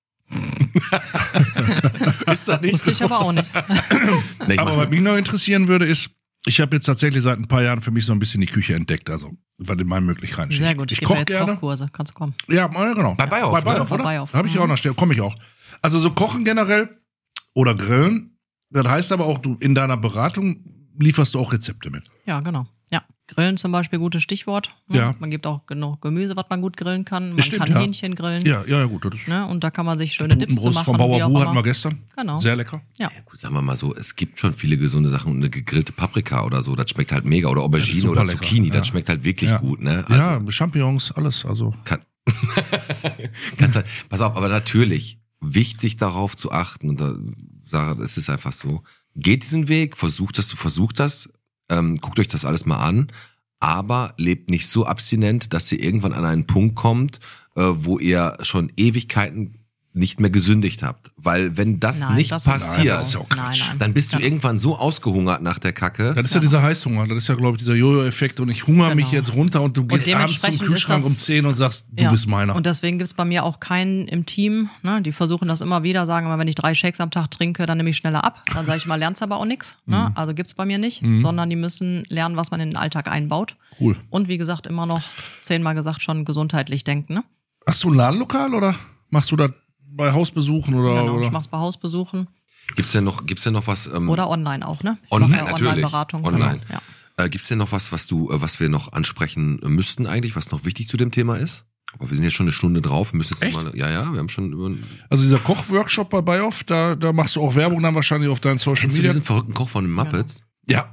Ist das nicht Wusste ich aber auch nicht. Nee, Aber was mich noch interessieren würde, ist, ich habe jetzt tatsächlich seit ein paar Jahren für mich so ein bisschen die Küche entdeckt, also was in meinen Möglichkeiten steht. Sehr gut. Ich gebe koche jetzt gerne. Kochkurse. Kannst du kommen. Ja, genau. Bei Beihoff, Bei Beihoff, ne? oder? Bei Beihoff. Habe ich auch noch, komme ich auch. Also so kochen generell oder grillen, das heißt aber auch, du in deiner Beratung lieferst du auch Rezepte mit. Ja, genau. Ja. Grillen zum Beispiel, gutes Stichwort. Ne? Ja. Man gibt auch genug Gemüse, was man gut grillen kann. Man Stimmt, kann Hähnchen grillen. Ja, gut. Das ist Ne? Und da kann man sich schöne Dips zu Putenbrust machen. von wie auch Bauer Bu hatten immer. wir gestern. Genau. Sehr lecker. Ja. Gut, sagen wir mal so, es gibt schon viele gesunde Sachen und eine gegrillte Paprika oder so, das schmeckt halt mega. Oder Das Aubergine ist super oder lecker, Zucchini, ja. das schmeckt halt wirklich Ja. gut, ne? Ja, Champignons, alles. Also Kannst halt, pass auf, aber natürlich wichtig darauf zu achten, und da, Sarah, es ist einfach so, geht diesen Weg, versucht das, guckt euch das alles mal an, aber lebt nicht so abstinent, dass ihr irgendwann an einen Punkt kommt, wo ihr schon Ewigkeiten nicht mehr gesündigt habt. Weil wenn das Nein, nicht das ist- passiert, Nein, das ist ja auch Quatsch. Nein. dann bist du irgendwann so ausgehungert nach der Kacke. das ist ja dieser Heißhunger. Das ist ja, glaube ich, dieser Jojo-Effekt. Und ich hungere mich Genau. jetzt runter und du gehst abends zum dementsprechend ist Kühlschrank das- um 10 und sagst, du Ja. bist meiner. Und deswegen gibt's bei mir auch keinen im Team. Ne? Die versuchen das immer wieder, sagen immer, wenn ich 3 Shakes am Tag trinke, dann nehme ich schneller ab. Dann sage ich mal, lernst aber auch nichts. Ne? Also gibt's bei mir nicht, sondern die müssen lernen, was man in den Alltag einbaut. Cool. Und wie gesagt, immer noch 10-mal gesagt, schon gesundheitlich denken. Ne? Hast du ein Ladenlokal oder machst du das bei Hausbesuchen oder? Genau, oder? ich mach's bei Hausbesuchen Gibt's denn noch was? oder online auch. Ne? Ich Online, mache ja natürlich. Online-Beratung. Online. Genau, ja. Gibt's denn noch was wir noch ansprechen müssten eigentlich, was noch wichtig zu dem Thema ist? Aber wir sind jetzt schon eine Stunde drauf. Wir müssen jetzt Echt? mal, wir haben schon über. Also dieser Kochworkshop bei Bioff, da machst du auch Werbung dann wahrscheinlich auf deinen Social Kennst du Media. diesen verrückten Koch von den Muppets? Ja.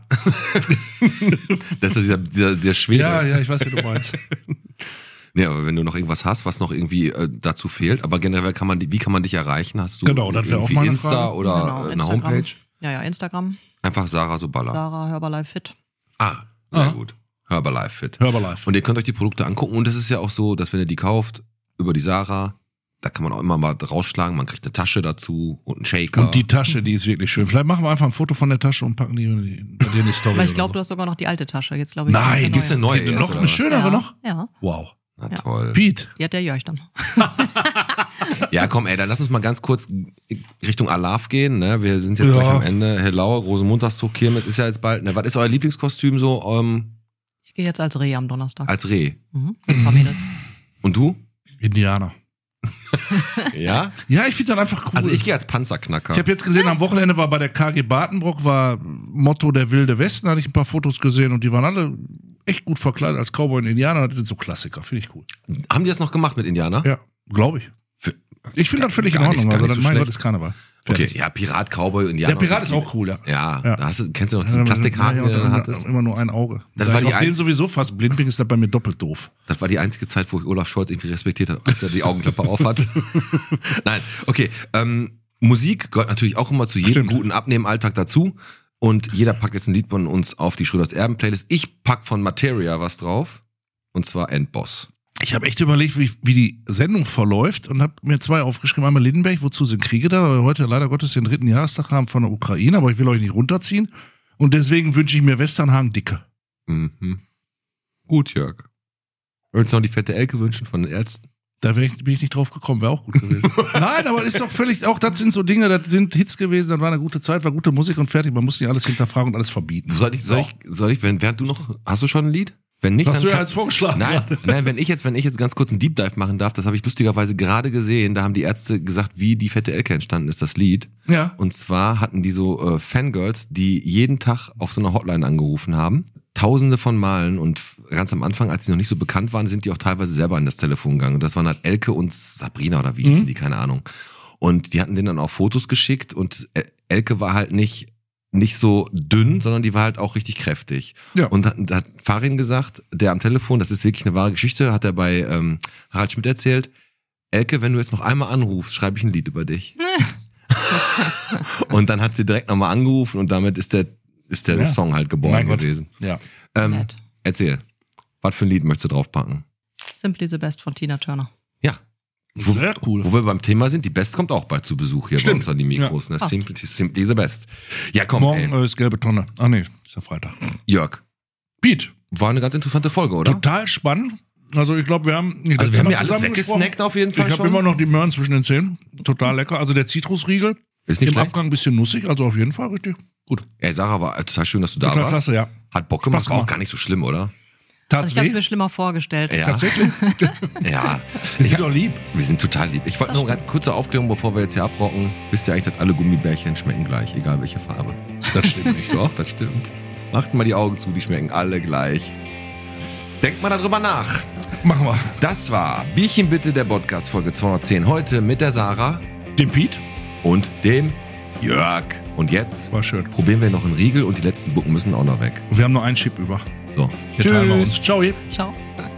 Das ist dieser Schwede. Ja, ich weiß, wie du meinst. Nee, aber wenn du noch irgendwas hast, was noch irgendwie dazu fehlt, aber generell wie kann man dich erreichen? Hast du Genau, das wäre auch irgendwie meine Insta Frage. oder Genau, eine Instagram. Homepage? Ja, Instagram. Einfach Sarah Soballa. Sarah Herbalife Fit. Sehr Ah. gut. Herbalife Fit. Herbalife. Und ihr könnt euch die Produkte angucken und das ist ja auch so, dass wenn ihr die kauft über die Sarah, da kann man auch immer mal rausschlagen, man kriegt eine Tasche dazu und einen Shaker. Und die Tasche, die ist wirklich schön. Vielleicht machen wir einfach ein Foto von der Tasche und packen die bei dir in die Story. Aber ich oder glaube, so. du hast sogar noch die alte Tasche. Jetzt glaube ich, Nein, gibt's eine neue jetzt, noch oder eine was? schönere Ja. noch? Ja, Wow. Na Ja. toll. Pete. die hat der Jörg dann. Ja, komm, ey, dann lass uns mal ganz kurz Richtung Alarv gehen, ne? Wir sind jetzt Ja. gleich am Ende. Hellau, Rosenmontagszug, Kirmes ist ja jetzt bald, ne? Was ist euer Lieblingskostüm so, Ich gehe jetzt als Reh am Donnerstag. als Reh? Mit ein paar Mädels. Und du? Indianer. Ja? Ja, ich finde das einfach cool. Also ich gehe als Panzerknacker. Ich habe jetzt gesehen, am Wochenende war bei der KG Badenbrock, war Motto der Wilde Westen, da hatte ich ein paar Fotos gesehen und die waren alle echt gut verkleidet als Cowboy und Indianer. Das sind so Klassiker, finde ich cool. Haben die das noch gemacht mit Indianer? Ja, glaube ich. Für- Ich finde das völlig in Gar nicht- Ordnung. gar Also, nicht das so mein schlecht. Gott ist Karneval. Okay, Fertig. ja, Pirat, Cowboy, Indianer. Der Pirat ist auch cool, ja. Ja, da kennst du noch diesen Plastikhaken, ja, den du und hattest? immer nur ein Auge. Das Da war ich die auf den einz- sowieso fast blind bin, ist das bei mir doppelt doof. Das war die einzige Zeit, wo ich Olaf Scholz irgendwie respektiert habe, als er die Augenklappe auf hat. Nein, okay. Musik gehört natürlich auch immer zu jedem Stimmt. guten Abnehmen-Alltag dazu. Und jeder packt jetzt ein Lied von uns auf die Schröders Erben-Playlist. Ich pack von Materia was drauf. Und zwar Endboss. Ich habe echt überlegt, wie die Sendung verläuft und habe mir 2 aufgeschrieben. Einmal Lindenberg, wozu sind Kriege da? Weil wir heute leider Gottes den 3. Jahrestag haben von der Ukraine, aber ich will euch nicht runterziehen. Und deswegen wünsche ich mir Westernhagen dicke. Mhm. Gut, Jörg. Willst du noch die fette Elke wünschen von den Ärzten? Da bin ich nicht drauf gekommen, wäre auch gut gewesen. Nein, aber ist doch völlig, auch das sind so Dinge, das sind Hits gewesen, das war eine gute Zeit, war gute Musik und fertig. Man muss nicht alles hinterfragen und alles verbieten. Soll ich, während du noch, hast du schon ein Lied? Wenn nicht, Was dann du ja kann- als vorgeschlagen Nein, wenn ich jetzt ganz kurz einen Deep Dive machen darf, das habe ich lustigerweise gerade gesehen, da haben die Ärzte gesagt, wie die fette Elke entstanden ist, das Lied. Ja. Und zwar hatten die so Fangirls, die jeden Tag auf so einer Hotline angerufen haben. Tausende von Malen und ganz am Anfang, als sie noch nicht so bekannt waren, sind die auch teilweise selber an das Telefon gegangen. Und das waren halt Elke und Sabrina oder wie hießen die, keine Ahnung. Und die hatten denen dann auch Fotos geschickt und Elke war halt nicht so dünn, sondern die war halt auch richtig kräftig. Ja. Und da hat Farin gesagt, der am Telefon, das ist wirklich eine wahre Geschichte, hat er bei Harald Schmidt erzählt, Elke, wenn du jetzt noch einmal anrufst, schreibe ich ein Lied über dich. Und dann hat sie direkt nochmal angerufen und damit ist der Ja. Song halt geboren Mein Gott. gewesen. Ja. Nett. Erzähl, was für ein Lied möchtest du draufpacken? Simply the Best von Tina Turner. Ja. Sehr cool. Wo wir beim Thema sind, die Best kommt auch bald zu Besuch hier Stimmt. bei uns an die Mikros. Ja. Ne? Simply the Best. Ja, komm, Morgen ist gelbe Tonne. Ach nee, ist ja Freitag. Jörg, Pete, war eine ganz interessante Folge, oder? total spannend. Also ich glaube, wir haben Also wir haben ja alles zusammengesprochen. weggesnackt auf jeden Fall Ich habe schon. immer noch die Möhren zwischen den Zähnen. Total lecker. Also der Zitrusriegel Ist nicht im schlecht. Abgang ein bisschen nussig, also auf jeden Fall richtig gut. Ey, Sarah, war total schön, dass du da Total warst. klasse, ja. Hat Bock gemacht, Spaß war auch gemacht. gar nicht so schlimm, oder? Also ich habe es Tatsächlich? mir schlimmer vorgestellt. Ja. Tatsächlich? Ja. Wir sind doch lieb. Wir sind total lieb. Ich wollte noch eine ganz kurze Aufklärung, bevor wir jetzt hier abrocken. Wisst ihr eigentlich, dass alle Gummibärchen schmecken gleich, egal welche Farbe? Das stimmt nicht. Doch, das stimmt. Macht mal die Augen zu, die schmecken alle gleich. Denkt mal darüber nach. Machen wir. Das war Bierchen bitte, der Podcast, Folge 210. Heute mit der Sarah, dem Piet und dem Jörg. Und jetzt war schön. Probieren wir noch einen Riegel und die letzten Bucken müssen auch noch weg. Und wir haben nur einen Chip über. So. Hier teilen wir uns. Ciao. Ciao.